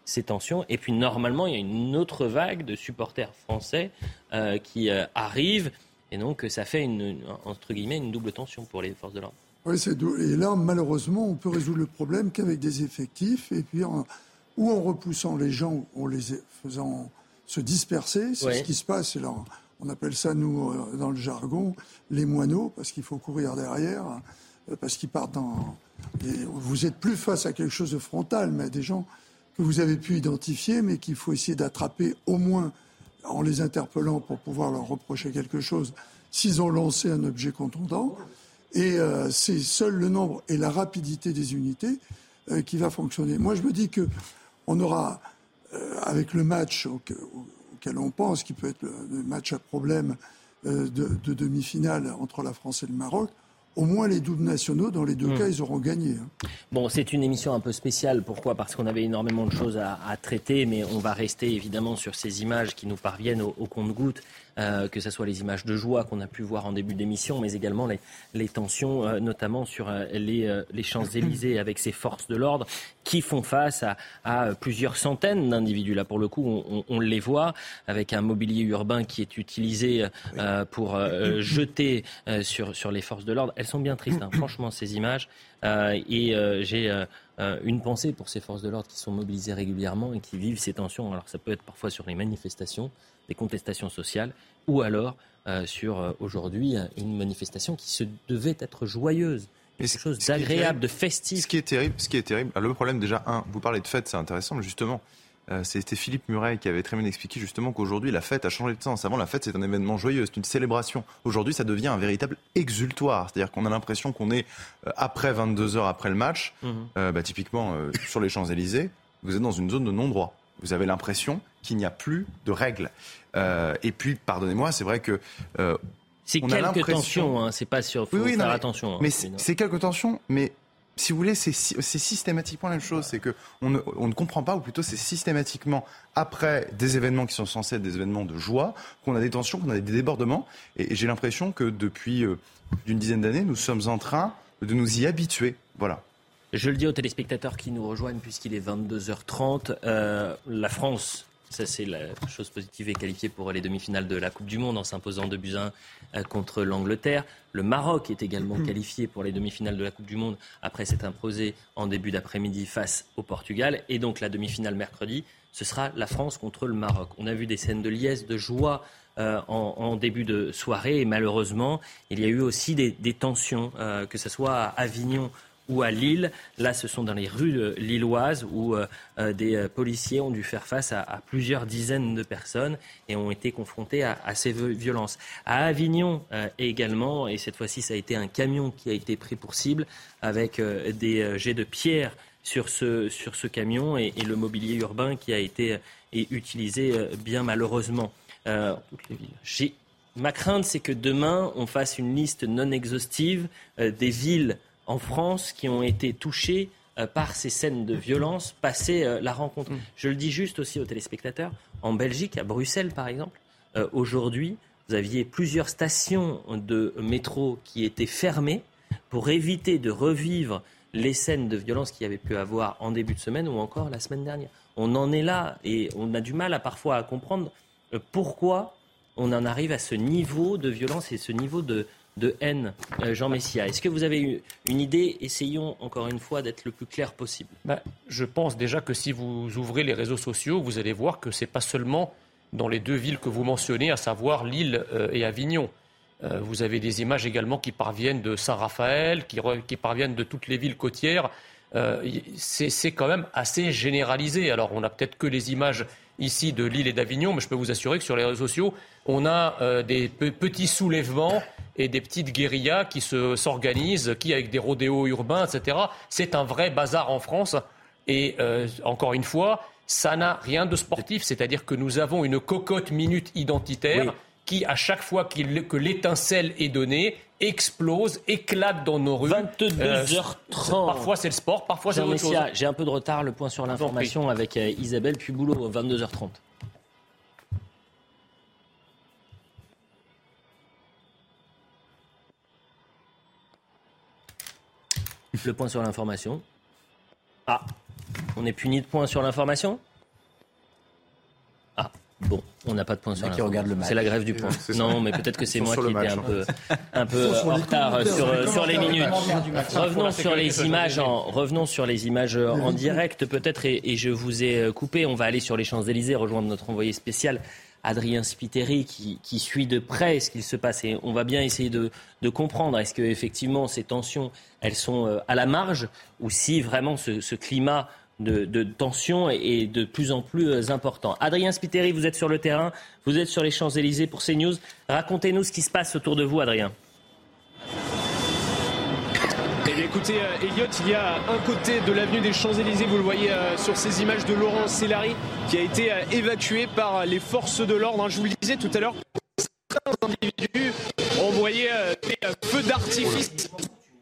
ces tensions. Et puis normalement, il y a une autre vague de supporters français euh, qui euh, arrive. Et donc ça fait une, une, entre guillemets une double tension pour les forces de l'ordre. Oui, c'est dou- et là, malheureusement, on peut résoudre le problème qu'avec des effectifs, et puis en, ou en repoussant les gens, ou en les faisant se disperser. C'est ouais. ce qui se passe. Et là, on appelle ça, nous, dans le jargon, les moineaux, parce qu'il faut courir derrière, parce qu'ils partent dans... Et vous êtes plus face à quelque chose de frontal, mais à des gens que vous avez pu identifier, mais qu'il faut essayer d'attraper au moins en les interpellant pour pouvoir leur reprocher quelque chose, s'ils ont lancé un objet contondant. Et euh, c'est seul le nombre et la rapidité des unités euh, qui va fonctionner. Moi, je me dis qu'on aura, euh, avec le match au, au, auquel on pense, qui peut être le, le match à problème euh, de, de demi-finale entre la France et le Maroc, au moins les doubles nationaux, dans les deux mmh. cas, ils auront gagné. Hein. Bon, c'est une émission un peu spéciale. Pourquoi ? Parce qu'on avait énormément de choses à, à traiter, mais on va rester évidemment sur ces images qui nous parviennent au, au compte-gouttes, euh, que ce soit les images de joie qu'on a pu voir en début d'émission, mais également les, les tensions, euh, notamment sur euh, les, euh, les Champs-Élysées avec ces forces de l'ordre qui font face à, à plusieurs centaines d'individus. Là, pour le coup, on, on les voit avec un mobilier urbain qui est utilisé euh, pour euh, jeter euh, sur, sur les forces de l'ordre. Elles sont bien tristes, hein, franchement, ces images. Euh, et euh, j'ai euh, une pensée pour ces forces de l'ordre qui sont mobilisées régulièrement et qui vivent ces tensions. Alors, ça peut être parfois sur les manifestations, des contestations sociales, ou alors euh, sur euh, aujourd'hui une manifestation qui se devait être joyeuse. Quelque chose d'agréable, de festif. Ce qui est terrible, ce qui est terrible. Alors, le problème, déjà, un, vous parlez de fête, c'est intéressant, mais justement, euh, c'était Philippe Muret qui avait très bien expliqué justement qu'aujourd'hui, la fête a changé de sens. Avant, la fête, c'est un événement joyeux, c'est une célébration. Aujourd'hui, ça devient un véritable exultoire. C'est-à-dire qu'on a l'impression qu'on est euh, après vingt-deux heures après le match, mmh. euh, bah, typiquement euh, sur les Champs-Élysées, vous êtes dans une zone de non-droit. Vous avez l'impression qu'il n'y a plus de règles. Euh, et puis, pardonnez-moi, c'est vrai que... Euh, C'est on quelques tensions, hein, c'est pas sûr, faut oui, oui, faire non, attention. Mais hein, c'est, c'est quelques tensions, mais si vous voulez, c'est, c'est systématiquement la même chose. C'est que on ne, on ne comprend pas, ou plutôt c'est systématiquement après des événements qui sont censés être des événements de joie, qu'on a des tensions, qu'on a des débordements. Et, et j'ai l'impression que depuis euh, une dizaine d'années, nous sommes en train de nous y habituer. Voilà. Je le dis aux téléspectateurs qui nous rejoignent, puisqu'il est vingt-deux heures trente, euh, la France... Ça, c'est la chose positive et qualifiée pour les demi-finales de la Coupe du Monde en s'imposant deux buts à un contre l'Angleterre. Le Maroc est également qualifié pour les demi-finales de la Coupe du Monde après s'être imposé en début d'après-midi face au Portugal. Et donc la demi-finale mercredi, ce sera la France contre le Maroc. On a vu des scènes de liesse, de joie euh, en, en début de soirée. Et malheureusement, il y a eu aussi des, des tensions, euh, que ce soit à Avignon ou à Lille. Là, ce sont dans les rues lilloises où euh, des euh, policiers ont dû faire face à, à plusieurs dizaines de personnes et ont été confrontés à, à ces violences. À Avignon euh, également, et cette fois-ci, ça a été un camion qui a été pris pour cible avec euh, des euh, jets de pierre sur ce, sur ce camion et, et le mobilier urbain qui a été euh, utilisé euh, bien malheureusement. Euh, j'ai, ma crainte, c'est que demain, on fasse une liste non exhaustive euh, des villes en France qui ont été touchés euh, par ces scènes de violence, passer euh, la rencontre. Mmh. Je le dis juste aussi aux téléspectateurs, en Belgique, à Bruxelles par exemple, euh, aujourd'hui, vous aviez plusieurs stations de métro qui étaient fermées pour éviter de revivre les scènes de violence qu'il y avait pu avoir en début de semaine ou encore la semaine dernière. On en est là et on a du mal à parfois à comprendre euh, pourquoi on en arrive à ce niveau de violence et ce niveau de de haine, euh, Jean Messia. Est-ce que vous avez eu une idée ? Essayons encore une fois d'être le plus clair possible. Ben, je pense déjà que si vous ouvrez les réseaux sociaux, vous allez voir que ce n'est pas seulement dans les deux villes que vous mentionnez, à savoir Lille euh, et Avignon. Euh, vous avez des images également qui parviennent de Saint-Raphaël, qui, re, qui parviennent de toutes les villes côtières. Euh, c'est, c'est quand même assez généralisé. Alors on n'a peut-être que les images ici de Lille et d'Avignon, mais je peux vous assurer que sur les réseaux sociaux, on a euh, des pe- petits soulèvements et des petites guérillas qui se, s'organisent, qui avec des rodéos urbains, et cetera. C'est un vrai bazar en France. Et euh, encore une fois, ça n'a rien de sportif. C'est-à-dire que nous avons une cocotte minute identitaire oui. qui, à chaque fois qu'il, que l'étincelle est donnée, explose, éclate dans nos rues. vingt-deux heures trente. Euh, parfois c'est le sport, parfois c'est autre chose. J'ai un peu de retard, le point sur l'information avec euh, Isabelle Puboulot, vingt-deux heures trente. Le point sur l'information. Ah, on est puni de point sur l'information ? Bon, on n'a pas de point sur qui regarde le match. C'est la grève du point. C'est non, mais peut-être que c'est moi qui étais match, un hein. peu, un peu en retard sur, sur les minutes. Revenons sur les images en, revenons sur les images en direct peut-être et, et je vous ai coupé. On va aller sur les Champs-Élysées rejoindre notre envoyé spécial Adrien Spiteri qui, qui suit de près ce qu'il se passe et on va bien essayer de, de comprendre est-ce que effectivement ces tensions elles sont à la marge ou si vraiment ce, ce climat De, de tension est de plus en plus important. Adrien Spiteri, vous êtes sur le terrain, vous êtes sur les Champs-Élysées pour CNews. Racontez-nous ce qui se passe autour de vous, Adrien. Eh bien, écoutez, euh, Elliot, il y a un côté de l'avenue des Champs-Élysées, vous le voyez euh, sur ces images de Laurent Sellari, qui a été euh, évacué par les forces de l'ordre. Hein, je vous le disais tout à l'heure, certains individus ont envoyé euh, des euh, feux d'artifice.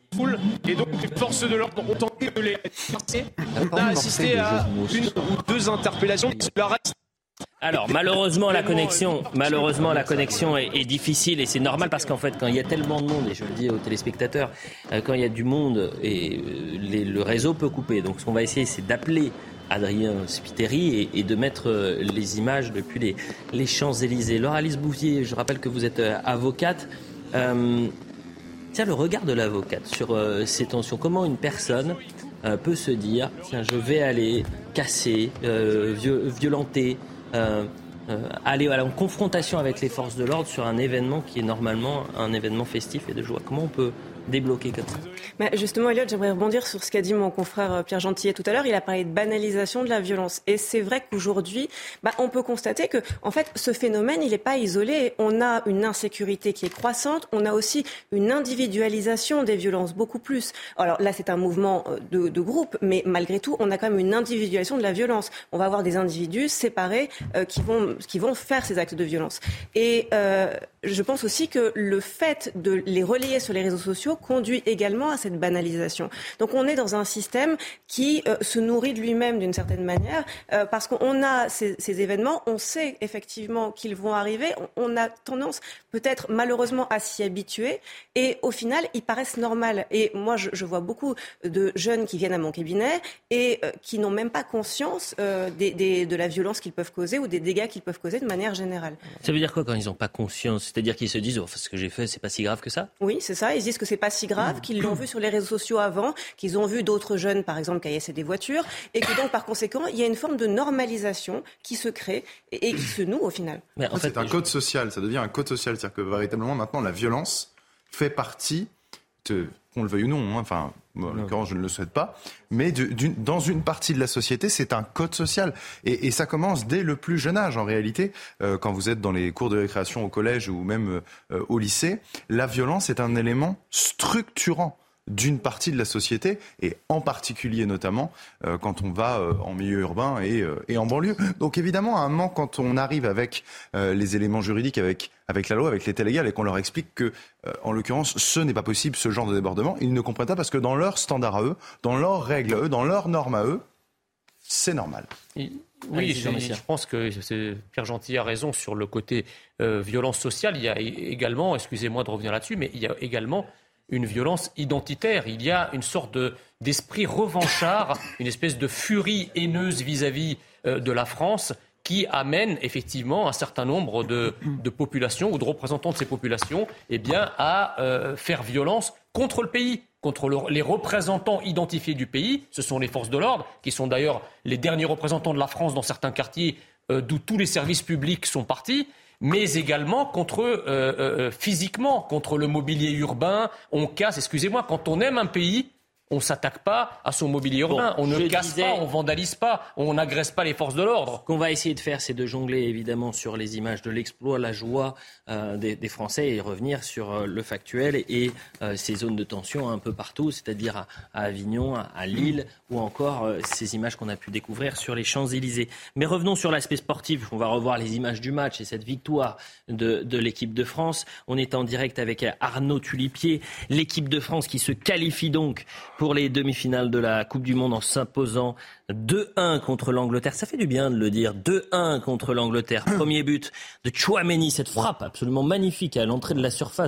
Et donc les forces de l'ordre ont tenté de les passer. On a assisté à une ou deux interpellations. Cela reste. Alors malheureusement la connexion, malheureusement la connexion est, est difficile et c'est normal parce qu'en fait quand il y a tellement de monde et je le dis aux téléspectateurs, euh, quand il y a du monde et euh, les, le réseau peut couper. Donc ce qu'on va essayer c'est d'appeler Adrien Spiteri et, et de mettre euh, les images depuis les, les Champs-Élysées. Laure-Alice Bouvier, je rappelle que vous êtes euh, avocate. Euh, Tiens, le regard de l'avocate sur euh, ces tensions. Comment une personne euh, peut se dire, tiens, je vais aller casser, euh, violenter, euh, euh, aller en confrontation avec les forces de l'ordre sur un événement qui est normalement un événement festif et de joie. Comment on peut débloquer comme ça? Mais justement, Elliot, j'aimerais rebondir sur ce qu'a dit mon confrère Pierre Gentillet tout à l'heure. Il a parlé de banalisation de la violence. Et c'est vrai qu'aujourd'hui, bah, on peut constater que, en fait, ce phénomène, il n'est pas isolé. On a une insécurité qui est croissante. On a aussi une individualisation des violences, beaucoup plus. Alors là, c'est un mouvement de, de groupe, mais malgré tout, on a quand même une individualisation de la violence. On va avoir des individus séparés euh, qui vont, qui vont faire ces actes de violence. Et euh, je pense aussi que le fait de les relayer sur les réseaux sociaux conduit également à cette banalisation. Donc on est dans un système qui euh, se nourrit de lui-même d'une certaine manière euh, parce qu'on a ces, ces événements, on sait effectivement qu'ils vont arriver, on, on a tendance peut-être malheureusement à s'y habituer et au final ils paraissent normaux. Et moi je, je vois beaucoup de jeunes qui viennent à mon cabinet et euh, qui n'ont même pas conscience euh, des, des, de la violence qu'ils peuvent causer ou des dégâts qu'ils peuvent causer de manière générale. Ça veut dire quoi quand ils n'ont pas conscience? C'est-à-dire qu'ils se disent oh, ce que j'ai fait c'est pas si grave que ça? Oui, c'est ça, ils disent que c'est pas si grave, qu'ils l'ont vu sur les réseaux sociaux avant, qu'ils ont vu d'autres jeunes, par exemple, caillasser des voitures, et que donc, par conséquent, il y a une forme de normalisation qui se crée et, et qui se noue au final. Mais en fait, c'est un code social, ça devient un code social, c'est-à-dire que véritablement, maintenant, la violence fait partie, de, qu'on le veuille ou non, hein, enfin, bon, en l'occurrence, je ne le souhaite pas, mais de, d'une, dans une partie de la société, c'est un code social. Et, et ça commence dès le plus jeune âge, en réalité, euh, quand vous êtes dans les cours de récréation au collège ou même euh, au lycée, la violence est un élément structurant d'une partie de la société, et en particulier notamment euh, quand on va euh, en milieu urbain et, euh, et en banlieue. Donc évidemment, à un moment, quand on arrive avec euh, les éléments juridiques, avec, avec la loi, avec l'état légal, et qu'on leur explique que, euh, en l'occurrence, ce n'est pas possible, ce genre de débordement, ils ne comprennent pas parce que dans leurs standards à eux, dans leurs règles à eux, dans leurs normes à eux, c'est normal. Et... Oui, je, je pense que c'est, Pierre Gentillet a raison sur le côté euh, violence sociale. Il y a également, excusez-moi de revenir là-dessus, mais il y a également une violence identitaire. Il y a une sorte de, d'esprit revanchard, une espèce de furie haineuse vis-à-vis euh, de la France qui amène effectivement un certain nombre de, de populations ou de représentants de ces populations eh bien, à euh, faire violence contre le pays, contre le, les représentants identifiés du pays. Ce sont les forces de l'ordre, qui sont d'ailleurs les derniers représentants de la France dans certains quartiers euh, d'où tous les services publics sont partis, mais également contre euh, euh, physiquement, contre le mobilier urbain. On casse, excusez-moi, quand on aime un pays, on ne s'attaque pas à son mobilier urbain, bon, on ne casse disais, pas, on ne vandalise pas, on n'agresse pas les forces de l'ordre. Ce qu'on va essayer de faire, c'est de jongler évidemment sur les images de l'exploit, la joie euh, des, des Français et revenir sur euh, le factuel et euh, ces zones de tension un peu partout, c'est-à-dire à, à Avignon, à, à Lille ou encore euh, ces images qu'on a pu découvrir sur les Champs-Élysées. Mais revenons sur l'aspect sportif, on va revoir les images du match et cette victoire de, de l'équipe de France. On est en direct avec Arnaud Tulipier, l'équipe de France qui se qualifie donc pour les demi-finales de la Coupe du Monde en s'imposant deux un contre l'Angleterre. Ça fait du bien de le dire, deux un contre l'Angleterre. Premier but de Tchouaméni, cette frappe absolument magnifique à l'entrée de la surface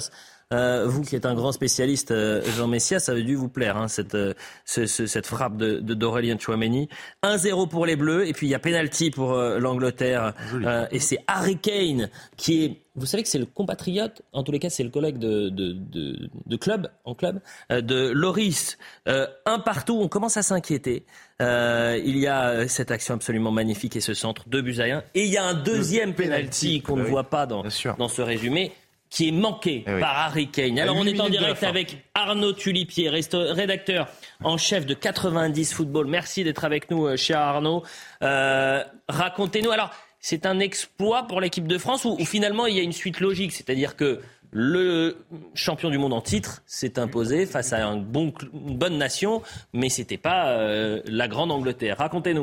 Euh, vous qui êtes un grand spécialiste, euh, Jean Messia, ça a dû vous plaire, hein, cette, euh, ce, ce, cette frappe de, de, d'Aurélien Tchouaméni. un zéro pour les Bleus, et puis il y a pénalty pour euh, l'Angleterre. Euh, et c'est Harry Kane qui est... Vous savez que c'est le compatriote, en tous les cas c'est le collègue de, de, de, de club, en club, euh, de Loris. Euh, un partout, on commence à s'inquiéter. Euh, il y a cette action absolument magnifique et ce centre, deux buts à un. Et il y a un deuxième penalty qu'on ne voit pas dans, dans ce résumé, qui est manqué eh oui. par Harry Kane. Alors on est en direct avec Arnaud Tulipier, rédacteur en chef de quatre-vingt-dix Football. Merci d'être avec nous, cher Arnaud. Euh, racontez-nous. Alors, c'est un exploit pour l'équipe de France ou, ou finalement il y a une suite logique, c'est-à-dire que le champion du monde en titre s'est imposé face à un bon, une bonne nation, mais c'était pas euh, la grande Angleterre. Racontez-nous.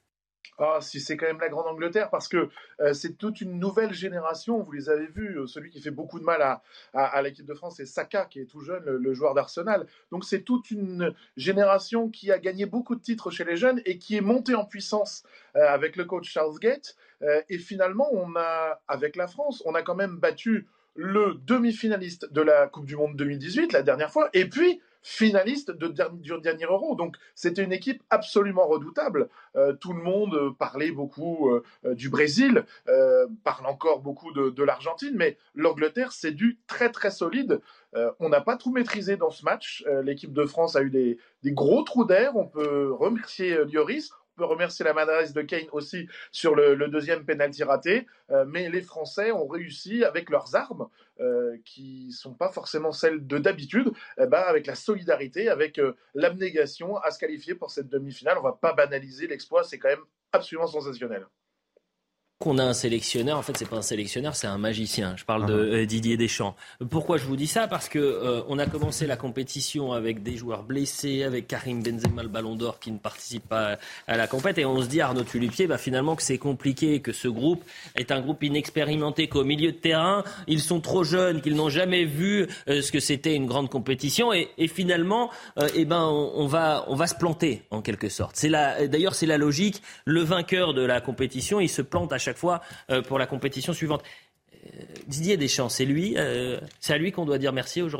Ah, si c'est quand même la grande Angleterre, parce que euh, c'est toute une nouvelle génération, vous les avez vus, euh, celui qui fait beaucoup de mal à, à, à l'équipe de France, c'est Saka, qui est tout jeune, le, le joueur d'Arsenal. Donc c'est toute une génération qui a gagné beaucoup de titres chez les jeunes et qui est montée en puissance euh, avec le coach Southgate. Euh, et finalement, on a, avec la France, on a quand même battu le demi-finaliste de la Coupe du Monde deux mille dix-huit, la dernière fois, et puis finaliste de, du dernier Euro. Donc c'était une équipe absolument redoutable. Euh, tout le monde parlait beaucoup euh, du Brésil, euh, parle encore beaucoup de, de l'Argentine, mais l'Angleterre, c'est du très très solide. Euh, on n'a pas tout maîtrisé dans ce match. Euh, l'équipe de France a eu des, des gros trous d'air. On peut remercier Lloris. On peut remercier la maladresse de Kane aussi sur le, le deuxième penalty raté. Euh, mais les Français ont réussi avec leurs armes, euh, qui ne sont pas forcément celles de d'habitude, eh ben, avec la solidarité, avec euh, l'abnégation, à se qualifier pour cette demi-finale. On ne va pas banaliser l'exploit, c'est quand même absolument sensationnel. Qu'on a un sélectionneur, en fait c'est pas un sélectionneur, c'est un magicien. Je parle de euh, Didier Deschamps. Pourquoi je vous dis ça ? Parce que euh, on a commencé la compétition avec des joueurs blessés, avec Karim Benzema, le Ballon d'Or, qui ne participe pas à la compète, et on se dit, Arnaud Tulipier, bah, finalement que c'est compliqué, que ce groupe est un groupe inexpérimenté, qu'au milieu de terrain ils sont trop jeunes, qu'ils n'ont jamais vu euh, ce que c'était une grande compétition, et, et finalement, euh, eh ben on, on va on va se planter en quelque sorte. C'est la, d'ailleurs c'est la logique. Le vainqueur de la compétition, il se plante à chaque fois euh, pour la compétition suivante. Euh, Didier Deschamps, c'est lui, euh, c'est à lui qu'on doit dire merci aujourd'hui ?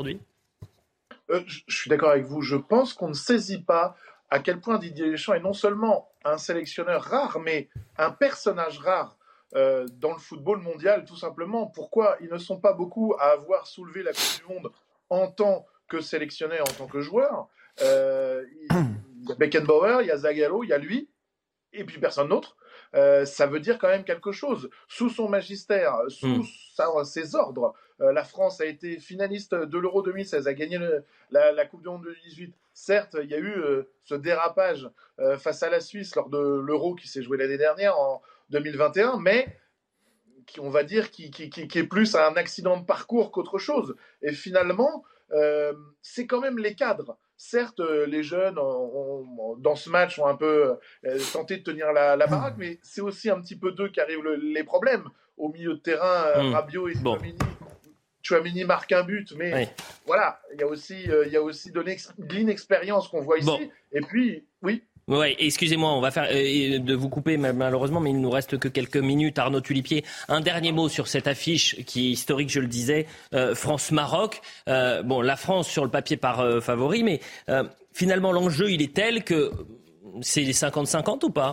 euh, Je, je suis d'accord avec vous. Je pense qu'on ne saisit pas à quel point Didier Deschamps est non seulement un sélectionneur rare, mais un personnage rare euh, dans le football mondial, tout simplement. Pourquoi ils ne sont pas beaucoup à avoir soulevé la Coupe du Monde en tant que sélectionneur, en tant que joueur. Euh, il y a Beckenbauer, il y a Zagallo, il y a lui, et puis personne d'autre. Euh, ça veut dire quand même quelque chose. Sous son magistère, sous mmh. sa, ses ordres, euh, la France a été finaliste de l'Euro deux mille seize, a gagné le, la, la Coupe du Monde deux mille dix-huit. Certes, il y a eu euh, ce dérapage euh, face à la Suisse lors de l'Euro qui s'est joué l'année dernière, en deux mille vingt et un, mais qui, on va dire qui, qui, qui, qui est plus un accident de parcours qu'autre chose. Et finalement, euh, c'est quand même les cadres. Certes, les jeunes, ont, ont, dans ce match, ont un peu euh, tenté de tenir la, la baraque, mais c'est aussi un petit peu d'eux qu'arrivent le, les problèmes. Au milieu de terrain, mmh. Rabiot et bon. Tchouaméni, Tchouaméni marquent un but, mais oui. voilà, il y a aussi, euh, il y a aussi de, de l'inexpérience qu'on voit ici. Bon. Et puis, oui. Ouais, excusez-moi, on va faire euh, de vous couper malheureusement, mais il nous reste que quelques minutes. Arnaud Tulipier, un dernier mot sur cette affiche qui est historique, je le disais, euh, France-Maroc. Euh, bon, la France sur le papier par euh, favori, mais euh, finalement l'enjeu il est tel que c'est cinquante cinquante ou pas ?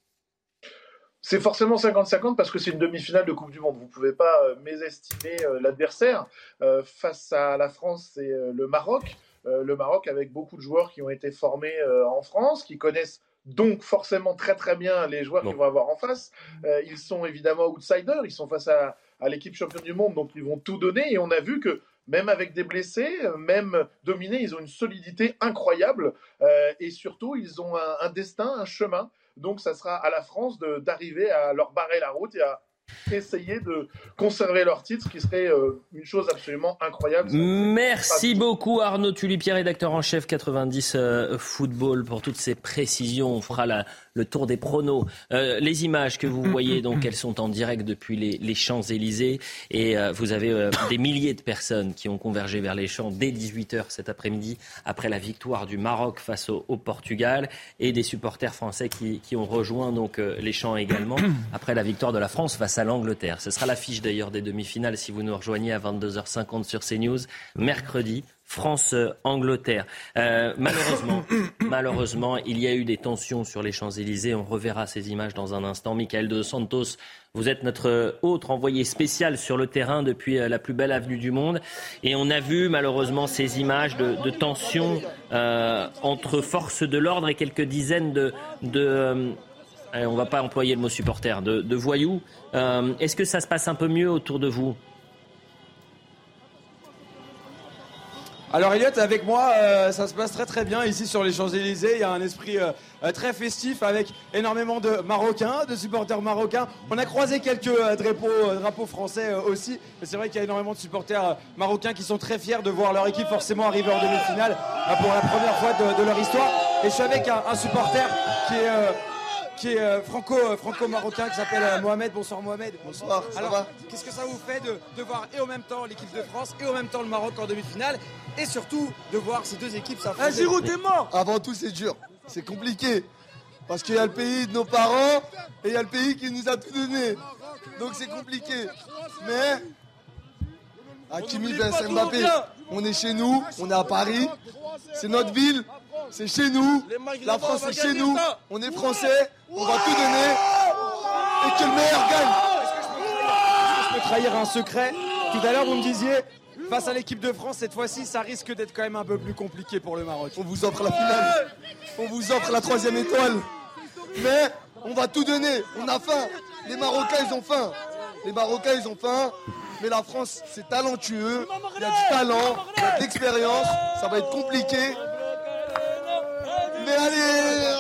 C'est forcément cinquante cinquante parce que c'est une demi-finale de Coupe du Monde. Vous ne pouvez pas euh, mésestimer euh, l'adversaire. Euh, face à la France, c'est euh, le Maroc. Euh, le Maroc avec beaucoup de joueurs qui ont été formés euh, en France, qui connaissent donc forcément très très bien les joueurs qu'ils vont avoir en face. Euh, ils sont évidemment outsiders, ils sont face à, à l'équipe championne du monde, donc ils vont tout donner. Et on a vu que même avec des blessés, même dominés, ils ont une solidité incroyable. Euh, et surtout, ils ont un, un destin, un chemin. Donc ça sera à la France de, d'arriver à leur barrer la route et à essayer de conserver leur titre, ce qui serait euh, une chose absolument incroyable. Merci beaucoup Arnaud Tulipier, rédacteur en chef quatre-vingt-dix euh, Football, pour toutes ces précisions. On fera la, le tour des pronos. Euh, les images que vous voyez, donc, elles sont en direct depuis les, les Champs-Élysées, et euh, vous avez euh, des milliers de personnes qui ont convergé vers les Champs dès dix-huit heures cet après-midi, après la victoire du Maroc face au, au Portugal, et des supporters français qui, qui ont rejoint donc euh, les Champs également, après la victoire de la France face à à l'Angleterre. Ce sera l'affiche d'ailleurs des demi-finales si vous nous rejoignez à vingt-deux heures cinquante sur CNews. Mercredi, France-Angleterre. Euh, malheureusement, malheureusement, il y a eu des tensions sur les Champs-Élysées. On reverra ces images dans un instant. Michael Dos Santos, vous êtes notre autre envoyé spécial sur le terrain depuis la plus belle avenue du monde. Et on a vu malheureusement ces images de, de tensions euh, entre forces de l'ordre et quelques dizaines de... de euh, on ne va pas employer le mot supporter, de, de voyous. Euh, est-ce que ça se passe un peu mieux autour de vous ? Alors Elliot, avec moi, euh, ça se passe très très bien ici sur les Champs-Élysées. Il y a un esprit euh, très festif avec énormément de Marocains, de supporters marocains. On a croisé quelques euh, drapeaux, euh, drapeaux français euh, aussi. Mais c'est vrai qu'il y a énormément de supporters euh, marocains qui sont très fiers de voir leur équipe forcément arriver en demi-finale euh, pour la première fois de, de leur histoire. Et je suis avec un, un supporter qui est... Euh, qui est euh, franco, euh, franco-marocain, qui s'appelle euh, Mohamed. Bonsoir Mohamed. Bonsoir, ça Alors, va qu'est-ce que ça vous fait de, de voir et en même temps l'équipe de France et en même temps le Maroc en demi-finale et surtout de voir ces deux équipes s'affronter? Ah, Giroud, t'es mort. Avant tout, c'est dur, c'est compliqué. Parce qu'il y a le pays de nos parents et il y a le pays qui nous a tout donné. Donc c'est compliqué. Mais Hakimi, Ben Mbappé, on est chez nous, on est à Paris, c'est notre ville. C'est chez nous, la France c'est chez nous, on est français, on va tout donner et que le meilleur gagne. Est-ce que je peux trahir un secret? Tout à l'heure vous me disiez, face à l'équipe de France, cette fois-ci ça risque d'être quand même un peu plus compliqué pour le Maroc. On vous offre la finale, on vous offre la troisième étoile, mais on va tout donner, on a faim, les Marocains ils ont faim, les Marocains ils ont faim. Mais la France c'est talentueux, il y a du talent, il y a de l'expérience, ça va être compliqué. Mais allez!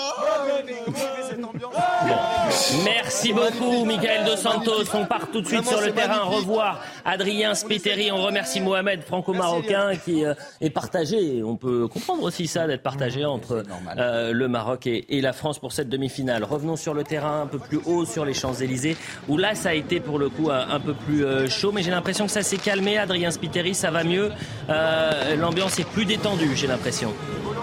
Bon. Merci beaucoup, Michael Dos Santos. On part tout de suite sur le terrain revoir Adrien Spiteri. On remercie Mohamed, franco-marocain, qui euh, est partagé. On peut comprendre aussi ça, d'être partagé entre euh, le Maroc et, et la France pour cette demi-finale. Revenons sur le terrain un peu plus haut, sur les Champs-Élysées, où là, ça a été pour le coup un, un peu plus euh, chaud. Mais j'ai l'impression que ça s'est calmé. Adrien Spiteri, ça va mieux. Euh, l'ambiance est plus détendue, j'ai l'impression.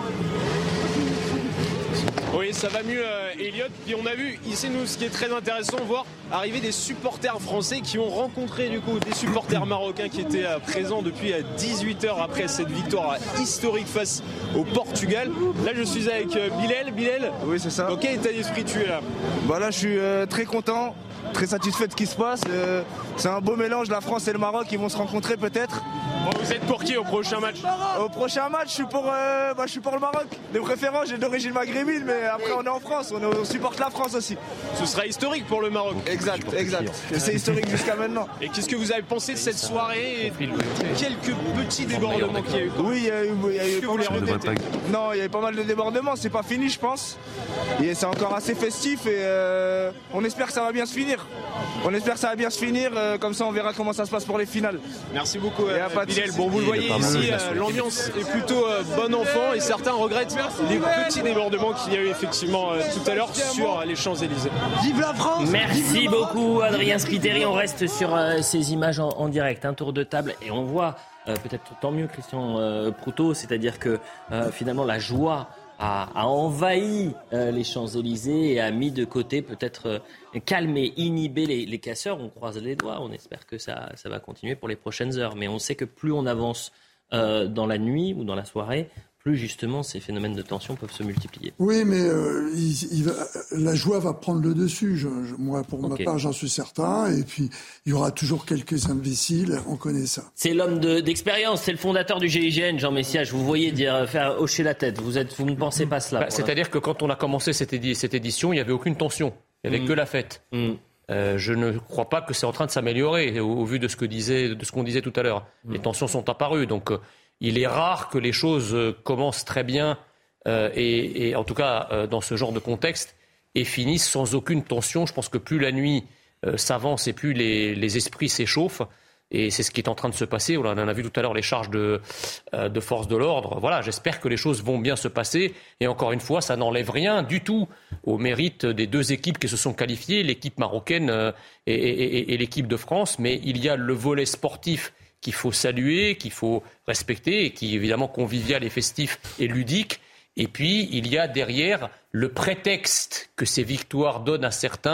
Oui, ça va mieux, euh, Elliot. Puis on a vu ici, nous, ce qui est très intéressant, voir arriver des supporters français qui ont rencontré du coup des supporters marocains qui étaient euh, présents depuis euh, dix-huit heures après cette victoire euh, historique face au Portugal. Là, je suis avec euh, Bilal. Bilal, oui, c'est ça. Dans quel état d'esprit tu es là? Bah là, je suis euh, très content, très satisfait de ce qui se passe. Euh, c'est un beau mélange, la France et le Maroc, ils vont se rencontrer peut-être. Bon, vous êtes pour qui au prochain match? Au prochain match, je suis pour, euh, bah, je suis pour le Maroc. De préférence, j'ai d'origine maghrébine, mais après on est en France, on, est, on supporte la France aussi. Ce sera historique pour le Maroc. Exact, exact. C'est historique jusqu'à maintenant. Et qu'est-ce que vous avez pensé de cette soirée et quelques petits débordements qu'il y a eu? Oui, il y a eu, il y a eu pas mal de... Non, il y a eu pas mal de débordements, c'est pas fini je pense. Et c'est encore assez festif et euh, on espère que ça va bien se finir. On espère que ça va bien se finir, euh, comme ça on verra comment ça se passe pour les finales. Merci beaucoup euh, Bilal. Bon, vous le voyez ici, euh, l'ambiance est plutôt euh, bon enfant et certains regrettent les petits débordements qu'il y a eu effectivement euh, tout à l'heure sur euh, les Champs-Élysées. Vive la France! Merci beaucoup Adrien Spiteri. On reste sur euh, ces images en, en direct, un tour de table et on voit euh, peut-être tant mieux Christian euh, Proutot, c'est-à-dire que euh, finalement la joie A, a envahi euh, les Champs-Élysées et a mis de côté, peut-être euh, calmé, inhibé les, les casseurs. On croise les doigts, on espère que ça, ça va continuer pour les prochaines heures. Mais on sait que plus on avance euh, dans la nuit ou dans la soirée, plus justement ces phénomènes de tension peuvent se multiplier. Oui, mais euh, il, il va, la joie va prendre le dessus. Je, je, moi, pour okay. ma part, j'en suis certain. Et puis, il y aura toujours quelques imbéciles. On connaît ça. C'est l'homme de, d'expérience. C'est le fondateur du G I G N, Jean Messia. Je vous voyais dire, faire hocher la tête. Vous, êtes, vous ne pensez pas cela. Bah, c'est-à-dire que quand on a commencé cette, édi- cette édition, il n'y avait aucune tension. Il n'y avait mmh. que la fête. Mmh. Euh, je ne crois pas que c'est en train de s'améliorer au, au vu de ce, que disait, de ce qu'on disait tout à l'heure. Mmh. Les tensions sont apparues. Donc, euh, il est rare que les choses commencent très bien, euh, et, et en tout cas euh, dans ce genre de contexte, et finissent sans aucune tension. Je pense que plus la nuit euh, s'avance et plus les, les esprits s'échauffent. Et c'est ce qui est en train de se passer. On en a vu tout à l'heure les charges de, euh, de force de l'ordre. Voilà, j'espère que les choses vont bien se passer. Et encore une fois, ça n'enlève rien du tout au mérite des deux équipes qui se sont qualifiées, l'équipe marocaine euh, et, et, et l'équipe de France. Mais il y a le volet sportif qu'il faut saluer, qu'il faut respecter, et qui est évidemment convivial et festif et ludique. Et puis, il y a derrière le prétexte que ces victoires donnent à certains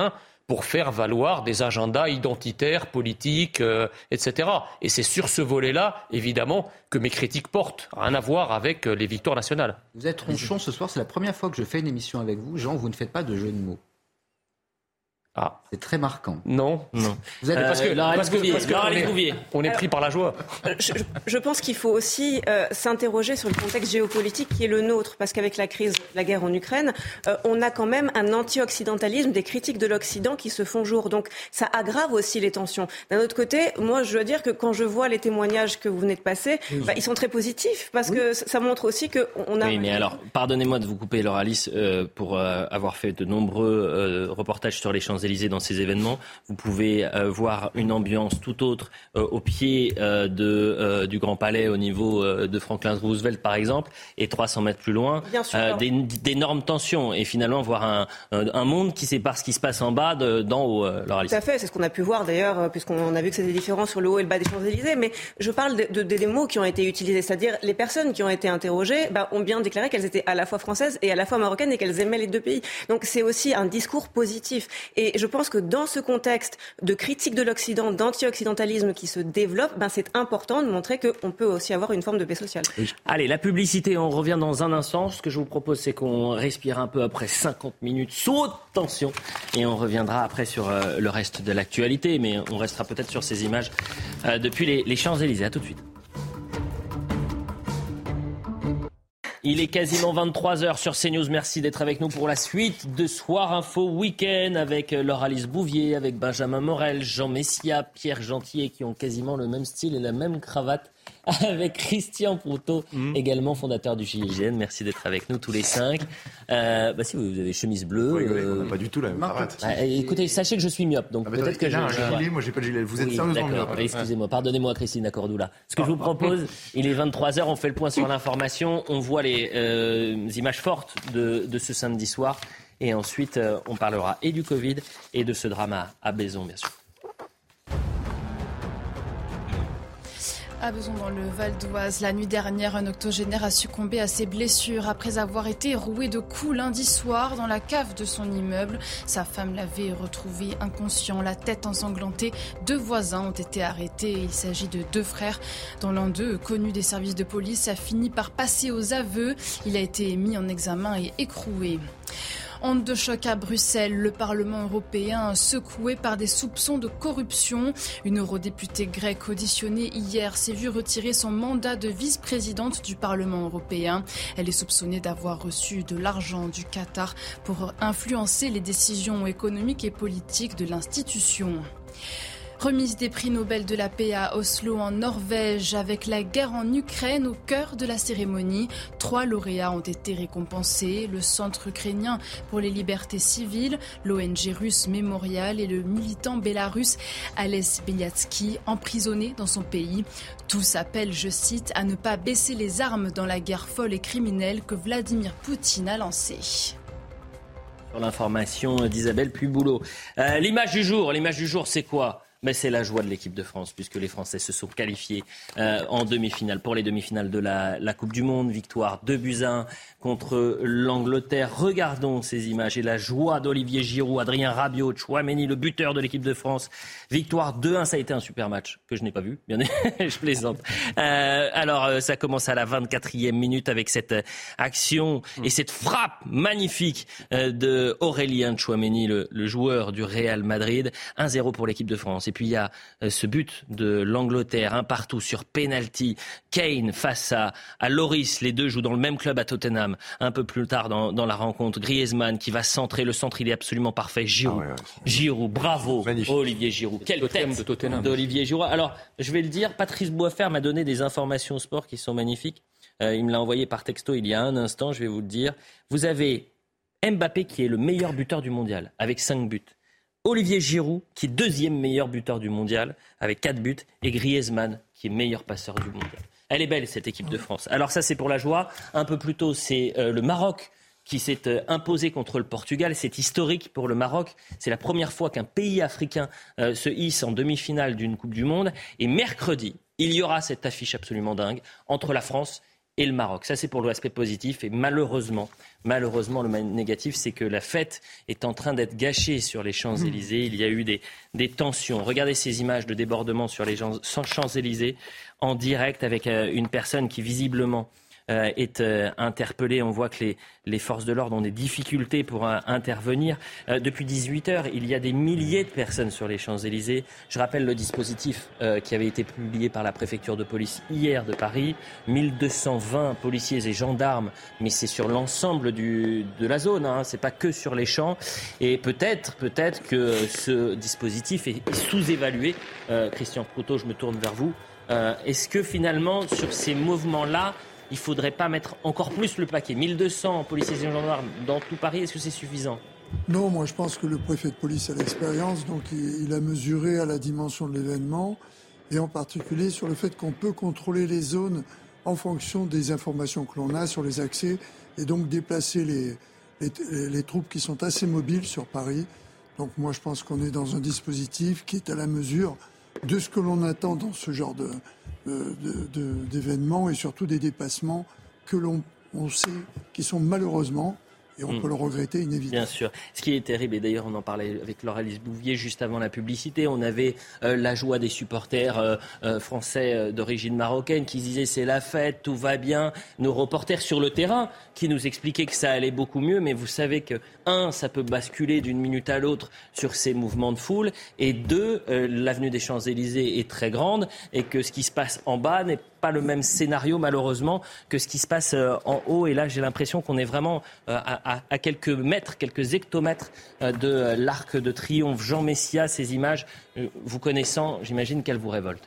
pour faire valoir des agendas identitaires, politiques, euh, et cetera. Et c'est sur ce volet-là, évidemment, que mes critiques portent. Rien à voir avec les victoires nationales. Vous êtes ronchon ce soir, c'est la première fois que je fais une émission avec vous. Jean, vous ne faites pas de jeu de mots. Ah. C'est très marquant. Non, non. Vous êtes... Euh, parce que, Laurent parce que, Bouvier, parce que Laurent on, est, Bouvier. on est pris par la joie. Je, je pense qu'il faut aussi euh, s'interroger sur le contexte géopolitique qui est le nôtre, parce qu'avec la crise, la guerre en Ukraine, euh, on a quand même un anti-occidentalisme, des critiques de l'Occident qui se font jour. Donc ça aggrave aussi les tensions. D'un autre côté, moi je dois dire que quand je vois les témoignages que vous venez de passer, oui. bah, ils sont très positifs, parce oui. que ça montre aussi qu'on a... Oui, mais alors, pardonnez-moi de vous couper, Laure Alice, euh, pour euh, avoir fait de nombreux euh, reportages sur les Champs-Élysées dans ces événements. Vous pouvez euh, voir une ambiance tout autre euh, au pied euh, de, euh, du Grand Palais au niveau euh, de Franklin Roosevelt par exemple, et trois cents mètres plus loin, euh, des, d'énormes tensions et finalement voir un, un monde qui sépare ce qui se passe en bas de, d'en haut. Euh, Tout à fait, c'est ce qu'on a pu voir d'ailleurs, puisqu'on a vu que c'était différent sur le haut et le bas des Champs-Élysées, mais je parle de, de, de, des mots qui ont été utilisés, c'est-à-dire les personnes qui ont été interrogées bah, ont bien déclaré qu'elles étaient à la fois françaises et à la fois marocaines et qu'elles aimaient les deux pays. Donc c'est aussi un discours positif. Et je pense que dans ce contexte de critique de l'Occident, d'anti-occidentalisme qui se développe, ben c'est important de montrer qu'on peut aussi avoir une forme de paix sociale. Allez, la publicité, on revient dans un instant. Ce que je vous propose, c'est qu'on respire un peu après cinquante minutes sous haute tension et on reviendra après sur euh, le reste de l'actualité, mais on restera peut-être sur ces images euh, depuis les, les Champs-Élysées. À tout de suite. Il est quasiment vingt-trois heures sur CNews. Merci d'être avec nous pour la suite de Soir Info Week-end avec Laure Alice Bouvier, avec Benjamin Morel, Jean Messia, Pierre Gentillet qui ont quasiment le même style et la même cravate, avec Christian Proutot, mmh. également fondateur du G I G N. Merci d'être avec nous tous les cinq. Euh, bah si, vous avez chemise bleue. Oui, oui, euh... on n'a pas du tout la même cravate. Bah, écoutez, sachez que je suis myope, donc ah, peut-être que j'ai un gilet. Moi, j'ai pas de gilet. Vous êtes oui, sérieusement myope. Excusez-moi, pardonnez-moi, Christine Accordoula. Ce que je vous propose, il est vingt-trois heures, on fait le point sur l'information, on voit les euh, images fortes de, de ce samedi soir, et ensuite euh, on parlera et du Covid et de ce drama à Bezons, bien sûr. À Bezons, dans le Val d'Oise, la nuit dernière, un octogénaire a succombé à ses blessures après avoir été roué de coups lundi soir dans la cave de son immeuble. Sa femme l'avait retrouvé inconscient, la tête ensanglantée. Deux voisins ont été arrêtés. Il s'agit de deux frères, dont l'un d'eux, connu des services de police, a fini par passer aux aveux. Il a été mis en examen et écroué. Onde de choc à Bruxelles, le Parlement européen secoué par des soupçons de corruption. Une eurodéputée grecque auditionnée hier s'est vue retirer son mandat de vice-présidente du Parlement européen. Elle est soupçonnée d'avoir reçu de l'argent du Qatar pour influencer les décisions économiques et politiques de l'institution. Remise des prix Nobel de la paix à Oslo en Norvège avec la guerre en Ukraine au cœur de la cérémonie. Trois lauréats ont été récompensés, le Centre ukrainien pour les libertés civiles, l'O N G russe Mémorial et le militant bélarusse Ales Beliatsky, emprisonné dans son pays. Tous appellent, je cite, à ne pas baisser les armes dans la guerre folle et criminelle que Vladimir Poutine a lancée. Sur l'information d'Isabelle Puyboulot. Euh, l'image du jour, l'image du jour, c'est quoi ? Mais c'est la joie de l'équipe de France, puisque les Français se sont qualifiés euh, en demi-finale, pour les demi-finales de la, la Coupe du Monde. Victoire deux buts à un contre l'Angleterre. Regardons ces images et la joie d'Olivier Giroud, Adrien Rabiot, Tchouaméni, le buteur de l'équipe de France. Victoire deux un, ça a été un super match que je n'ai pas vu, bien je plaisante. Euh, alors, ça commence à la vingt-quatrième minute avec cette action et cette frappe magnifique euh, de Aurélien Tchouaméni, le, le joueur du Real Madrid. un zéro pour l'équipe de France. Et puis il y a euh, ce but de l'Angleterre, un partout sur penalty. Kane face à, à Lloris, les deux jouent dans le même club à Tottenham. Un peu plus tard dans, dans la rencontre, Griezmann qui va centrer, le centre il est absolument parfait. Giroud, ah ouais, ouais, Giroud, bravo, magnifique. Olivier Giroud. Quelle tête de Tottenham d'Olivier Giroud. Alors je vais le dire, Patrice Boisfer m'a donné des informations au sport qui sont magnifiques. Euh, il me l'a envoyé par texto il y a un instant, je vais vous le dire. Vous avez Mbappé qui est le meilleur buteur du mondial avec cinq buts. Olivier Giroud, qui est deuxième meilleur buteur du mondial, avec quatre buts, et Griezmann, qui est meilleur passeur du mondial. Elle est belle, cette équipe de France. Alors ça, c'est pour la joie. Un peu plus tôt, c'est euh, le Maroc qui s'est euh, imposé contre le Portugal. C'est historique pour le Maroc. C'est la première fois qu'un pays africain euh, se hisse en demi-finale d'une Coupe du Monde. Et mercredi, il y aura cette affiche absolument dingue entre la France et le Maroc. Ça, c'est pour l'aspect positif. Et malheureusement, malheureusement, le négatif, c'est que la fête est en train d'être gâchée sur les Champs-Élysées. Il y a eu des, des tensions. Regardez ces images de débordement sur les Champs-Élysées en direct avec une personne qui, visiblement, Euh, est euh, interpellé. On voit que les, les forces de l'ordre ont des difficultés pour euh, intervenir. Euh, depuis dix-huit heures, il y a des milliers de personnes sur les Champs-Élysées. Je rappelle le dispositif euh, qui avait été publié par la préfecture de police hier de Paris. mille deux cent vingt policiers et gendarmes, mais c'est sur l'ensemble du, de la zone, hein, c'est pas que sur les champs. Et peut-être, peut-être que ce dispositif est, est sous-évalué. Euh, Christian Proutot, je me tourne vers vous. Euh, est-ce que finalement, sur ces mouvements-là, il ne faudrait pas mettre encore plus le paquet? mille deux cents policiers et gendarmes dans tout Paris, est-ce que c'est suffisant? Non, moi je pense que le préfet de police a l'expérience, donc il, il a mesuré à la dimension de l'événement, et en particulier sur le fait qu'on peut contrôler les zones en fonction des informations que l'on a sur les accès, et donc déplacer les, les, les troupes qui sont assez mobiles sur Paris. Donc moi je pense qu'on est dans un dispositif qui est à la mesure de ce que l'on attend dans ce genre de... De, de, d'événements et surtout des dépassements que l'on on sait qui sont malheureusement, et on mmh. peut le regretter, inévitables. Bien sûr. Ce qui est terrible, et d'ailleurs on en parlait avec Laure-Alice Bouvier juste avant la publicité, on avait euh, la joie des supporters euh, euh, français euh, d'origine marocaine qui disaient c'est la fête, tout va bien. Nos reporters sur le terrain qui nous expliquaient que ça allait beaucoup mieux, mais vous savez que, un, ça peut basculer d'une minute à l'autre sur ces mouvements de foule, et deux, euh, l'avenue des Champs-Élysées est très grande, et que ce qui se passe en bas n'est pas le même scénario malheureusement que ce qui se passe euh, en haut. Et là j'ai l'impression qu'on est vraiment euh, à, à, à quelques mètres, quelques hectomètres euh, de euh, l'Arc de Triomphe. Jean Messia, ces images, euh, vous connaissant, j'imagine qu'elles vous révoltent.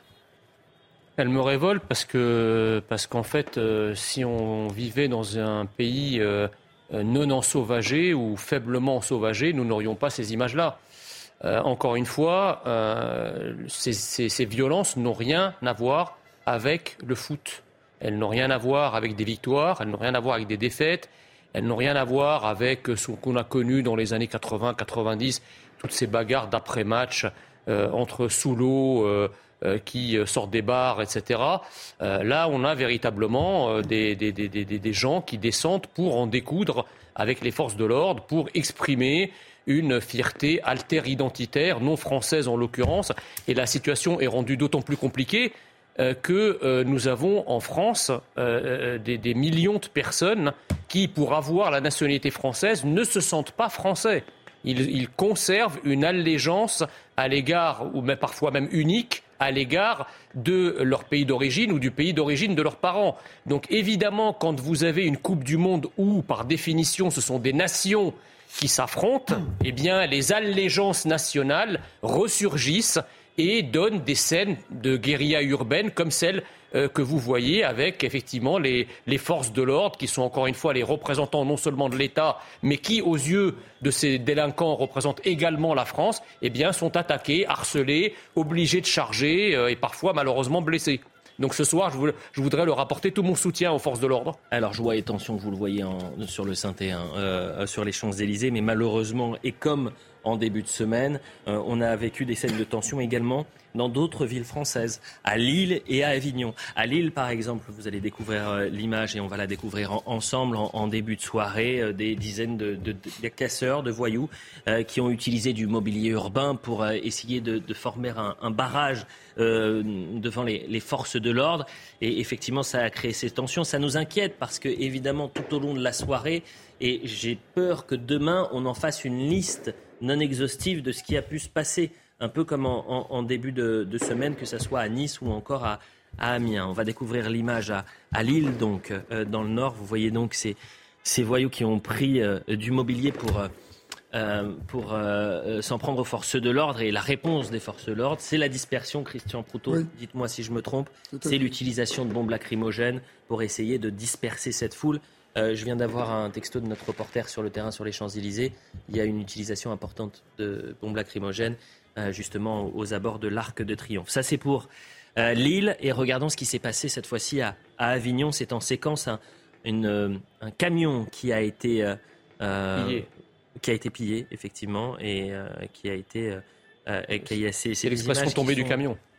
Elle me révolte parce que parce qu'en fait, euh, si on vivait dans un pays euh, non ensauvagé ou faiblement ensauvagé, nous n'aurions pas ces images-là. Euh, encore une fois, euh, ces, ces, ces violences n'ont rien à voir avec le foot. Elles n'ont rien à voir avec des victoires, elles n'ont rien à voir avec des défaites, elles n'ont rien à voir avec ce qu'on a connu dans les années quatre-vingts quatre-vingt-dix, toutes ces bagarres d'après-match euh, entre sous l'eau euh, euh, qui sortent des bars, et cetera. Euh, là, on a véritablement euh, des, des, des, des, des gens qui descendent pour en découdre avec les forces de l'ordre, pour exprimer une fierté alter-identitaire, non française en l'occurrence. Et la situation est rendue d'autant plus compliquée Euh, que euh, nous avons en France euh, des, des millions de personnes qui, pour avoir la nationalité française, ne se sentent pas français. Ils, ils conservent une allégeance à l'égard, ou même parfois même unique, à l'égard de leur pays d'origine ou du pays d'origine de leurs parents. Donc évidemment, quand vous avez une Coupe du Monde où, par définition, ce sont des nations qui s'affrontent, eh bien, les allégeances nationales ressurgissent et donne des scènes de guérilla urbaine comme celle euh, que vous voyez avec effectivement les, les forces de l'ordre qui sont encore une fois les représentants non seulement de l'État mais qui aux yeux de ces délinquants représentent également la France, eh bien sont attaqués, harcelés, obligés de charger euh, et parfois malheureusement blessés. Donc ce soir, je, voulais, je voudrais leur apporter tout mon soutien aux forces de l'ordre. Alors joie et tension, vous le voyez en, sur le Synthé, hein, euh, sur les Champs-Élysées, mais malheureusement, et comme en début de semaine, euh, on a vécu des scènes de tension également dans d'autres villes françaises, à Lille et à Avignon. À Lille, par exemple, vous allez découvrir euh, l'image, et on va la découvrir en, ensemble en, en début de soirée, euh, des dizaines de, de, de casseurs, de voyous, euh, qui ont utilisé du mobilier urbain pour euh, essayer de, de former un, un barrage euh, devant les, les forces de l'ordre. Et effectivement, ça a créé ces tensions. Ça nous inquiète parce que, évidemment, tout au long de la soirée, et j'ai peur que demain, on en fasse une liste non exhaustive de ce qui a pu se passer, un peu comme en, en, en début de, de semaine, que ce soit à Nice ou encore à, à Amiens. On va découvrir l'image à, à Lille, donc euh, dans le nord. Vous voyez donc ces, ces voyous qui ont pris euh, du mobilier pour, euh, pour euh, s'en prendre aux forces de l'ordre. Et la réponse des forces de l'ordre, c'est la dispersion, Christian Proutot, oui. Dites-moi si je me trompe, c'est l'utilisation de bombes lacrymogènes pour essayer de disperser cette foule. Euh, je viens d'avoir un texto de notre reporter sur le terrain sur les Champs-Élysées. Il y a une utilisation importante de bombes lacrymogènes euh, justement aux abords de l'Arc de Triomphe. Ça c'est pour euh, Lille. Et regardons ce qui s'est passé cette fois-ci à, à Avignon. C'est en séquence un, une, euh, un camion qui a été euh, pillé. qui a été pillé effectivement et euh, qui a été euh, qui a, c'est, c'est l'expression tombée du camion.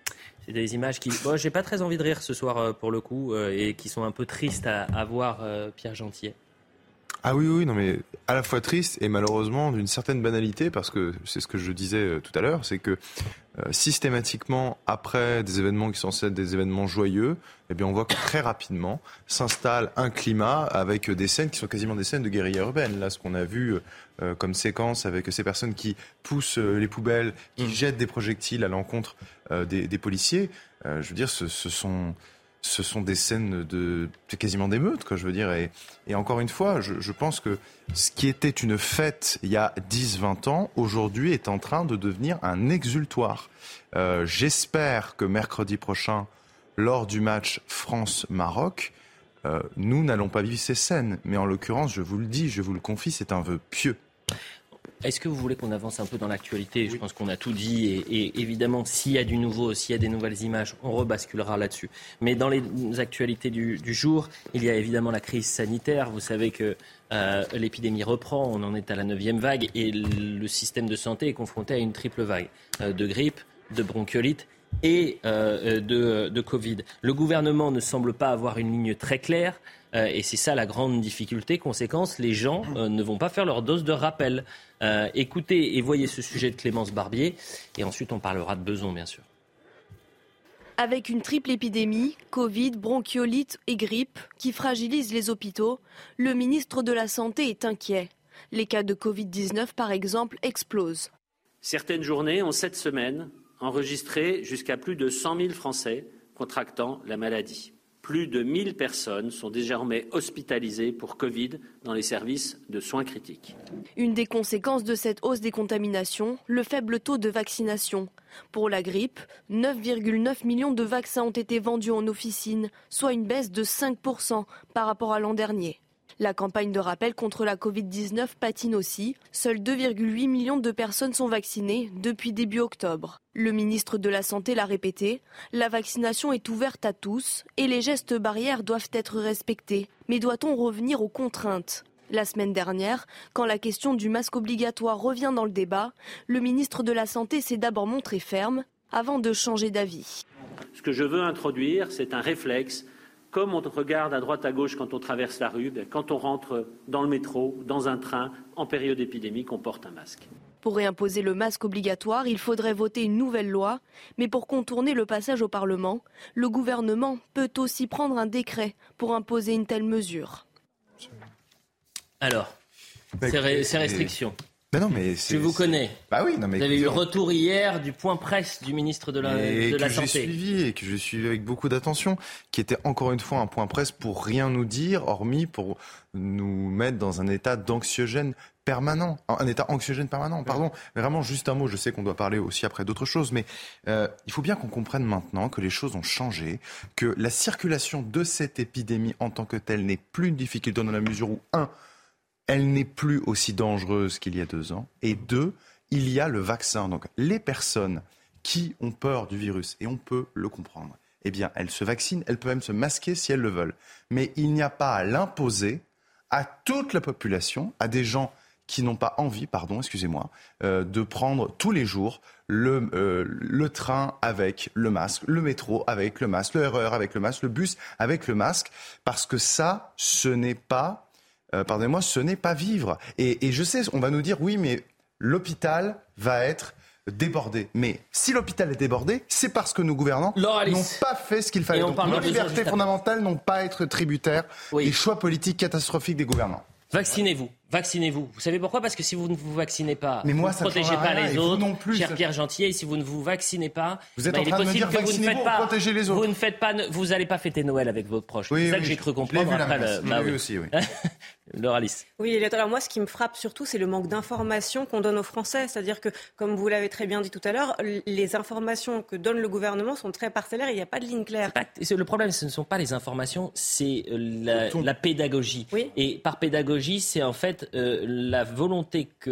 C'est des images qui... Bon, j'ai pas très envie de rire ce soir euh, pour le coup euh, et qui sont un peu tristes à, à voir, euh, Pierre Gentillet. Ah oui, oui, non mais à la fois triste et malheureusement d'une certaine banalité, parce que c'est ce que je disais euh, tout à l'heure, c'est que euh, systématiquement, après des événements qui sont censés être des événements joyeux, eh bien on voit que très rapidement s'installe un climat avec des scènes qui sont quasiment des scènes de guérilla urbaine. Là, ce qu'on a vu euh, comme séquence avec ces personnes qui poussent euh, les poubelles, qui mmh. jettent des projectiles à l'encontre euh, des, des policiers, euh, je veux dire, ce, ce sont... Ce sont des scènes de, de quasiment d'émeutes, quoi, je veux dire. Et, et encore une fois, je, je pense que ce qui était une fête il y a dix vingt ans, aujourd'hui est en train de devenir un exultoire. Euh, j'espère que mercredi prochain, lors du match France-Maroc, euh, nous n'allons pas vivre ces scènes. Mais en l'occurrence, je vous le dis, je vous le confie, c'est un vœu pieux. Est-ce que vous voulez qu'on avance un peu dans l'actualité ? Oui. Je pense qu'on a tout dit et, et évidemment, s'il y a du nouveau, s'il y a des nouvelles images, on rebasculera là-dessus. Mais dans les actualités du, du jour, il y a évidemment la crise sanitaire. Vous savez que euh, l'épidémie reprend, on en est à la neuvième vague et le système de santé est confronté à une triple vague euh, de grippe, de bronchiolite et euh, de, de Covid. Le gouvernement ne semble pas avoir une ligne très claire. Euh, et c'est ça la grande difficulté. Conséquence, les gens euh, ne vont pas faire leur dose de rappel. Euh, écoutez et voyez ce sujet de Clémence Barbier. Et ensuite, on parlera de Besançon, bien sûr. Avec une triple épidémie, Covid, bronchiolite et grippe, qui fragilise les hôpitaux, le ministre de la Santé est inquiet. Les cas de covid dix-neuf, par exemple, explosent. Certaines journées ont cette semaine enregistré jusqu'à plus de cent mille Français contractant la maladie. Plus de mille personnes sont désormais hospitalisées pour Covid dans les services de soins critiques. Une des conséquences de cette hausse des contaminations, le faible taux de vaccination. Pour la grippe, neuf virgule neuf millions de vaccins ont été vendus en officine, soit une baisse de cinq pour cent par rapport à l'an dernier. La campagne de rappel contre la covid dix-neuf patine aussi. Seuls deux virgule huit millions de personnes sont vaccinées depuis début octobre. Le ministre de la Santé l'a répété, la vaccination est ouverte à tous et les gestes barrières doivent être respectés. Mais doit-on revenir aux contraintes ? La semaine dernière, quand la question du masque obligatoire revient dans le débat, le ministre de la Santé s'est d'abord montré ferme avant de changer d'avis. Ce que je veux introduire, c'est un réflexe. Comme on regarde à droite à gauche quand on traverse la rue, quand on rentre dans le métro, dans un train, en période épidémique, on porte un masque. Pour réimposer le masque obligatoire, il faudrait voter une nouvelle loi. Mais pour contourner le passage au Parlement, le gouvernement peut aussi prendre un décret pour imposer une telle mesure. Alors, bah, ces, ré- ces restrictions. Ben non, mais je vous connais. Bah oui, non, mais vous avez eu le retour hier du point presse du ministre de la, de la que Santé. J'ai suivi et que je suivi avec beaucoup d'attention, qui était encore une fois un point presse pour rien nous dire, hormis pour nous mettre dans un état d'anxiogène permanent, un état anxiogène permanent, pardon. Mais vraiment, juste un mot, je sais qu'on doit parler aussi après d'autres choses, mais euh, il faut bien qu'on comprenne maintenant que les choses ont changé, que la circulation de cette épidémie en tant que telle n'est plus une difficulté dans la mesure où, un, elle n'est plus aussi dangereuse qu'il y a deux ans. Et deux, il y a le vaccin. Donc les personnes qui ont peur du virus, et on peut le comprendre, eh bien elles se vaccinent, elles peuvent même se masquer si elles le veulent. Mais il n'y a pas à l'imposer à toute la population, à des gens qui n'ont pas envie, pardon, excusez-moi, euh, de prendre tous les jours le, euh, le train avec le masque, le métro avec le masque, le R E R avec le masque, le bus avec le masque, parce que ça, ce n'est pas... Euh, pardonnez-moi, ce n'est pas vivre. Et, et je sais, on va nous dire, oui, mais l'hôpital va être débordé. Mais si l'hôpital est débordé, c'est parce que nos gouvernants n'ont pas fait ce qu'il fallait. Donc nos libertés fondamentales n'ont pas à être tributaires oui. des choix politiques catastrophiques des gouvernants. Vaccinez-vous, vaccinez-vous. Vous savez pourquoi ? Parce que si vous ne vous vaccinez pas, mais moi, vous ne protégez pas les autres, non plus, cher ça... Pierre Gentillet, si vous ne vous vaccinez pas, vous êtes bah, en il est train possible de me dire, que vous ne faites pas, protéger les autres. vous ne faites pas, vous n'allez pas fêter Noël avec vos proches. Oui, c'est ça oui, que j'ai cru comprendre après le. Bah, oui. aussi, oui. Laure Alice. Oui, alors moi, ce qui me frappe surtout, c'est le manque d'informations qu'on donne aux Français. C'est-à-dire que, comme vous l'avez très bien dit tout à l'heure, les informations que donne le gouvernement sont très parcellaires et il n'y a pas de ligne claire. Pas, le problème, ce ne sont pas les informations, c'est la, la pédagogie. Oui. Et par pédagogie, c'est en fait euh, la volonté que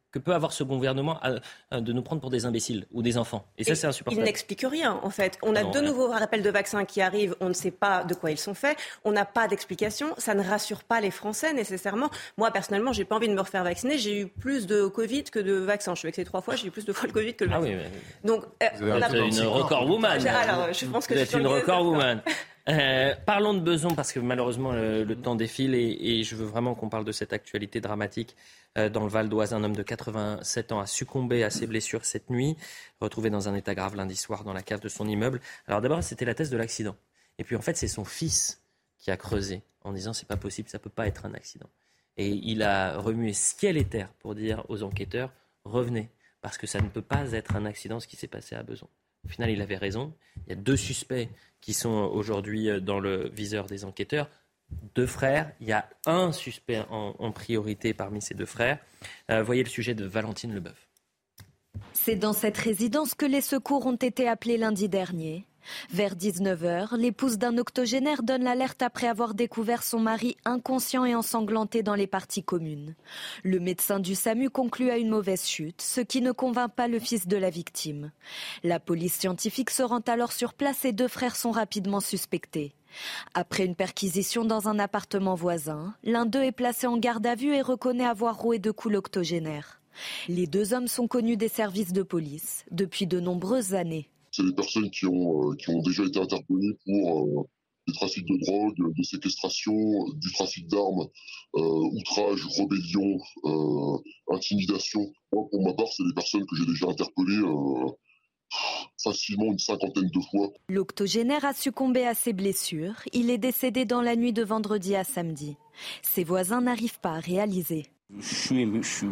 que peut avoir ce gouvernement à, à, de nous prendre pour des imbéciles ou des enfants. Et ça, et c'est insupportable. Il n'explique rien, en fait. On a non, de rien. nouveaux rappels de vaccins qui arrivent. On ne sait pas de quoi ils sont faits. On n'a pas d'explication. Ça ne rassure pas les Français, nécessairement. Moi, personnellement, j'ai pas envie de me refaire vacciner. J'ai eu plus de Covid que de vaccins. Je suis vaccinée trois fois. J'ai eu plus de fois le Covid que le vaccin. Ah oui, mais... Donc, euh, on a... une record woman. Alors, je pense que vous êtes une record woman. Euh, parlons de Besançon parce que malheureusement le, le temps défile et, et je veux vraiment qu'on parle de cette actualité dramatique euh, dans le Val d'Oise. Un homme de quatre-vingt-sept ans a succombé à ses blessures cette nuit, retrouvé dans un état grave lundi soir dans la cave de son immeuble. Alors d'abord c'était la thèse de l'accident et puis en fait c'est son fils qui a creusé en disant c'est pas possible, ça peut pas être un accident. Et il a remué ciel et terre pour dire aux enquêteurs revenez parce que ça ne peut pas être un accident ce qui s'est passé à Besançon. Au final, il avait raison. Il y a deux suspects qui sont aujourd'hui dans le viseur des enquêteurs. Deux frères. Il y a un suspect en, en priorité parmi ces deux frères. Euh, voyez le sujet de Valentine Leboeuf. C'est dans cette résidence que les secours ont été appelés lundi dernier. Vers dix-neuf heures, l'épouse d'un octogénaire donne l'alerte après avoir découvert son mari inconscient et ensanglanté dans les parties communes. Le médecin du SAMU conclut à une mauvaise chute, ce qui ne convainc pas le fils de la victime. La police scientifique se rend alors sur place et deux frères sont rapidement suspectés. Après une perquisition dans un appartement voisin, l'un d'eux est placé en garde à vue et reconnaît avoir roué de coups l'octogénaire. Les deux hommes sont connus des services de police depuis de nombreuses années. C'est des personnes qui ont, euh, qui ont déjà été interpellées pour euh, des trafics de drogue, des séquestrations, du trafic d'armes, euh, outrage, rébellion, euh, intimidation. Moi, pour ma part, c'est des personnes que j'ai déjà interpellées euh, facilement une cinquantaine de fois. L'octogénaire a succombé à ses blessures. Il est décédé dans la nuit de vendredi à samedi. Ses voisins n'arrivent pas à réaliser. Je suis ému, je suis...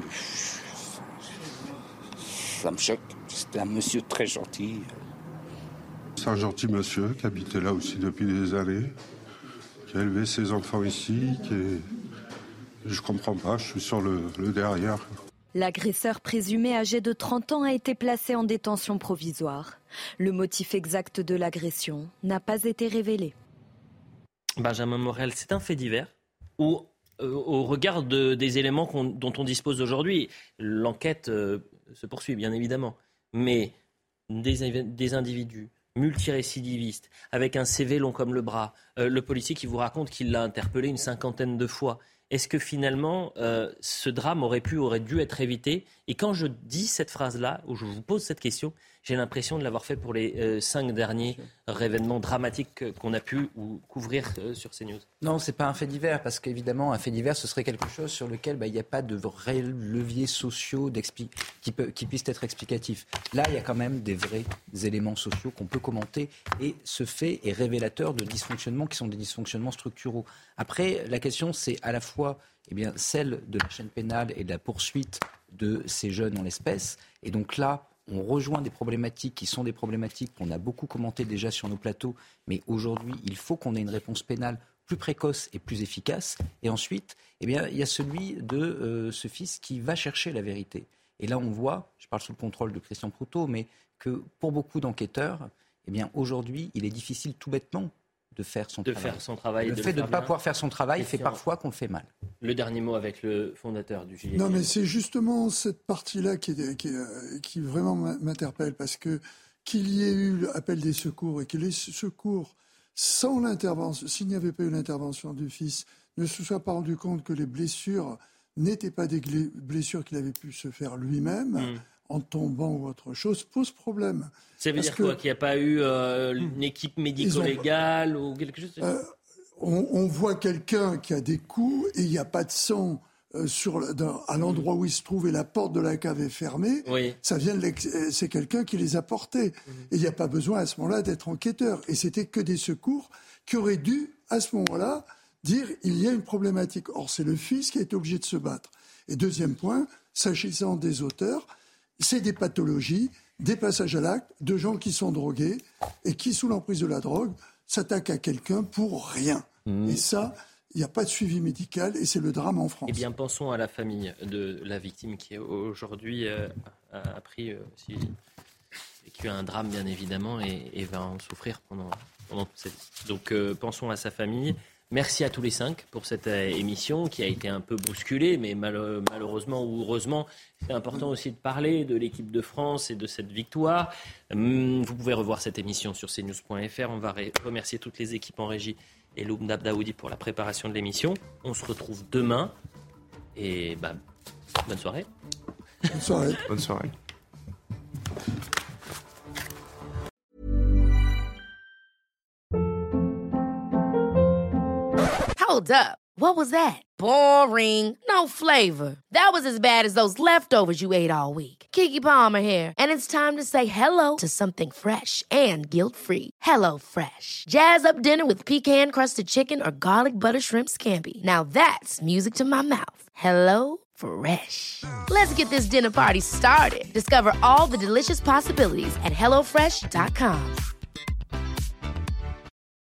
Ça me choque. C'était un monsieur très gentil. C'est un gentil monsieur qui habitait là aussi depuis des années, qui a élevé ses enfants ici, qui est... Je comprends pas, je suis sur le, le derrière. L'agresseur présumé âgé de trente ans a été placé en détention provisoire. Le motif exact de l'agression n'a pas été révélé. Benjamin Morel, c'est un fait divers où, euh, au regard de, des éléments qu'on, dont on dispose aujourd'hui, l'enquête euh, se poursuit bien évidemment, mais des, des individus multirécidivistes, avec un C V long comme le bras, euh, le policier qui vous raconte qu'il l'a interpellé une cinquantaine de fois. Est-ce que finalement, euh, ce drame aurait pu, aurait dû être évité ? Et quand je dis cette phrase-là, ou je vous pose cette question, j'ai l'impression de l'avoir fait pour les euh, cinq derniers événements dramatiques qu'on a pu ou couvrir euh, sur CNews. Non, c'est pas un fait divers, parce qu'évidemment, un fait divers, ce serait quelque chose sur lequel bah, il n'y a pas de vrais leviers sociaux qui, peut, qui puissent être explicatifs. Là, il y a quand même des vrais éléments sociaux qu'on peut commenter, et ce fait est révélateur de dysfonctionnements qui sont des dysfonctionnements structuraux. Après, la question, c'est à la fois eh bien, celle de la chaîne pénale et de la poursuite de ces jeunes en l'espèce, et donc là, on rejoint des problématiques qui sont des problématiques qu'on a beaucoup commentées déjà sur nos plateaux, mais aujourd'hui, il faut qu'on ait une réponse pénale plus précoce et plus efficace. Et ensuite, eh bien, il y a celui de euh, ce fils qui va chercher la vérité. Et là, on voit, je parle sous le contrôle de Christian Proutot, mais que pour beaucoup d'enquêteurs, eh bien, aujourd'hui, il est difficile tout bêtement de faire son de travail. Faire son travail. Le de fait le de ne pas bien. pouvoir faire son travail fait parfois qu'on le fait mal. Le dernier mot avec le fondateur du G I E. Non, mais c'est justement cette partie-là qui, est, qui, est, qui vraiment m'interpelle, parce que qu'il y ait eu l'appel des secours et que les secours, sans l'intervention, s'il n'y avait pas eu l'intervention du fils, ne se soient pas rendu compte que les blessures n'étaient pas des blessures qu'il avait pu se faire lui-même, mmh. en tombant ou autre chose, pose problème. Ça veut Parce dire que, quoi Qu'il n'y a pas eu euh, une équipe médico-légale ont, ou quelque chose euh, on, on voit quelqu'un qui a des coups et il n'y a pas de sang euh, sur, dans, à l'endroit où il se trouve et la porte de la cave est fermée. Oui. Ça vient de c'est quelqu'un qui les a portés. Mmh. Et il n'y a pas besoin à ce moment-là d'être enquêteur. Et c'était que des secours qui auraient dû, à ce moment-là, dire il y a une problématique. Or, c'est le fils qui a été obligé de se battre. Et deuxième point, s'agissant des auteurs, c'est des pathologies, des passages à l'acte, de gens qui sont drogués et qui, sous l'emprise de la drogue, s'attaquent à quelqu'un pour rien. Mmh. Et ça, il n'y a pas de suivi médical et c'est le drame en France. Eh bien, pensons à la famille de la victime qui aujourd'hui euh, a appris euh, si, vécu un drame, bien évidemment, et, et va en souffrir pendant, pendant toute sa vie. Donc, euh, pensons à sa famille. Merci à tous les cinq pour cette euh, émission qui a été un peu bousculée, mais mal- malheureusement ou heureusement, c'est important aussi de parler de l'équipe de France et de cette victoire. Hum, vous pouvez revoir cette émission sur c news point f r. On va ré- remercier toutes les équipes en régie et Loubna Daoudi pour la préparation de l'émission. On se retrouve demain et bah, bonne soirée. Bonne soirée. Bonne soirée. Hold up. What was that? Boring. No flavor. That was as bad as those leftovers you ate all week. Keke Palmer here, and it's time to say hello to something fresh and guilt-free. Hello Fresh. Jazz up dinner with pecan-crusted chicken or garlic butter shrimp scampi. Now that's music to my mouth. Hello Fresh. Let's get this dinner party started. Discover all the delicious possibilities at hello fresh dot com.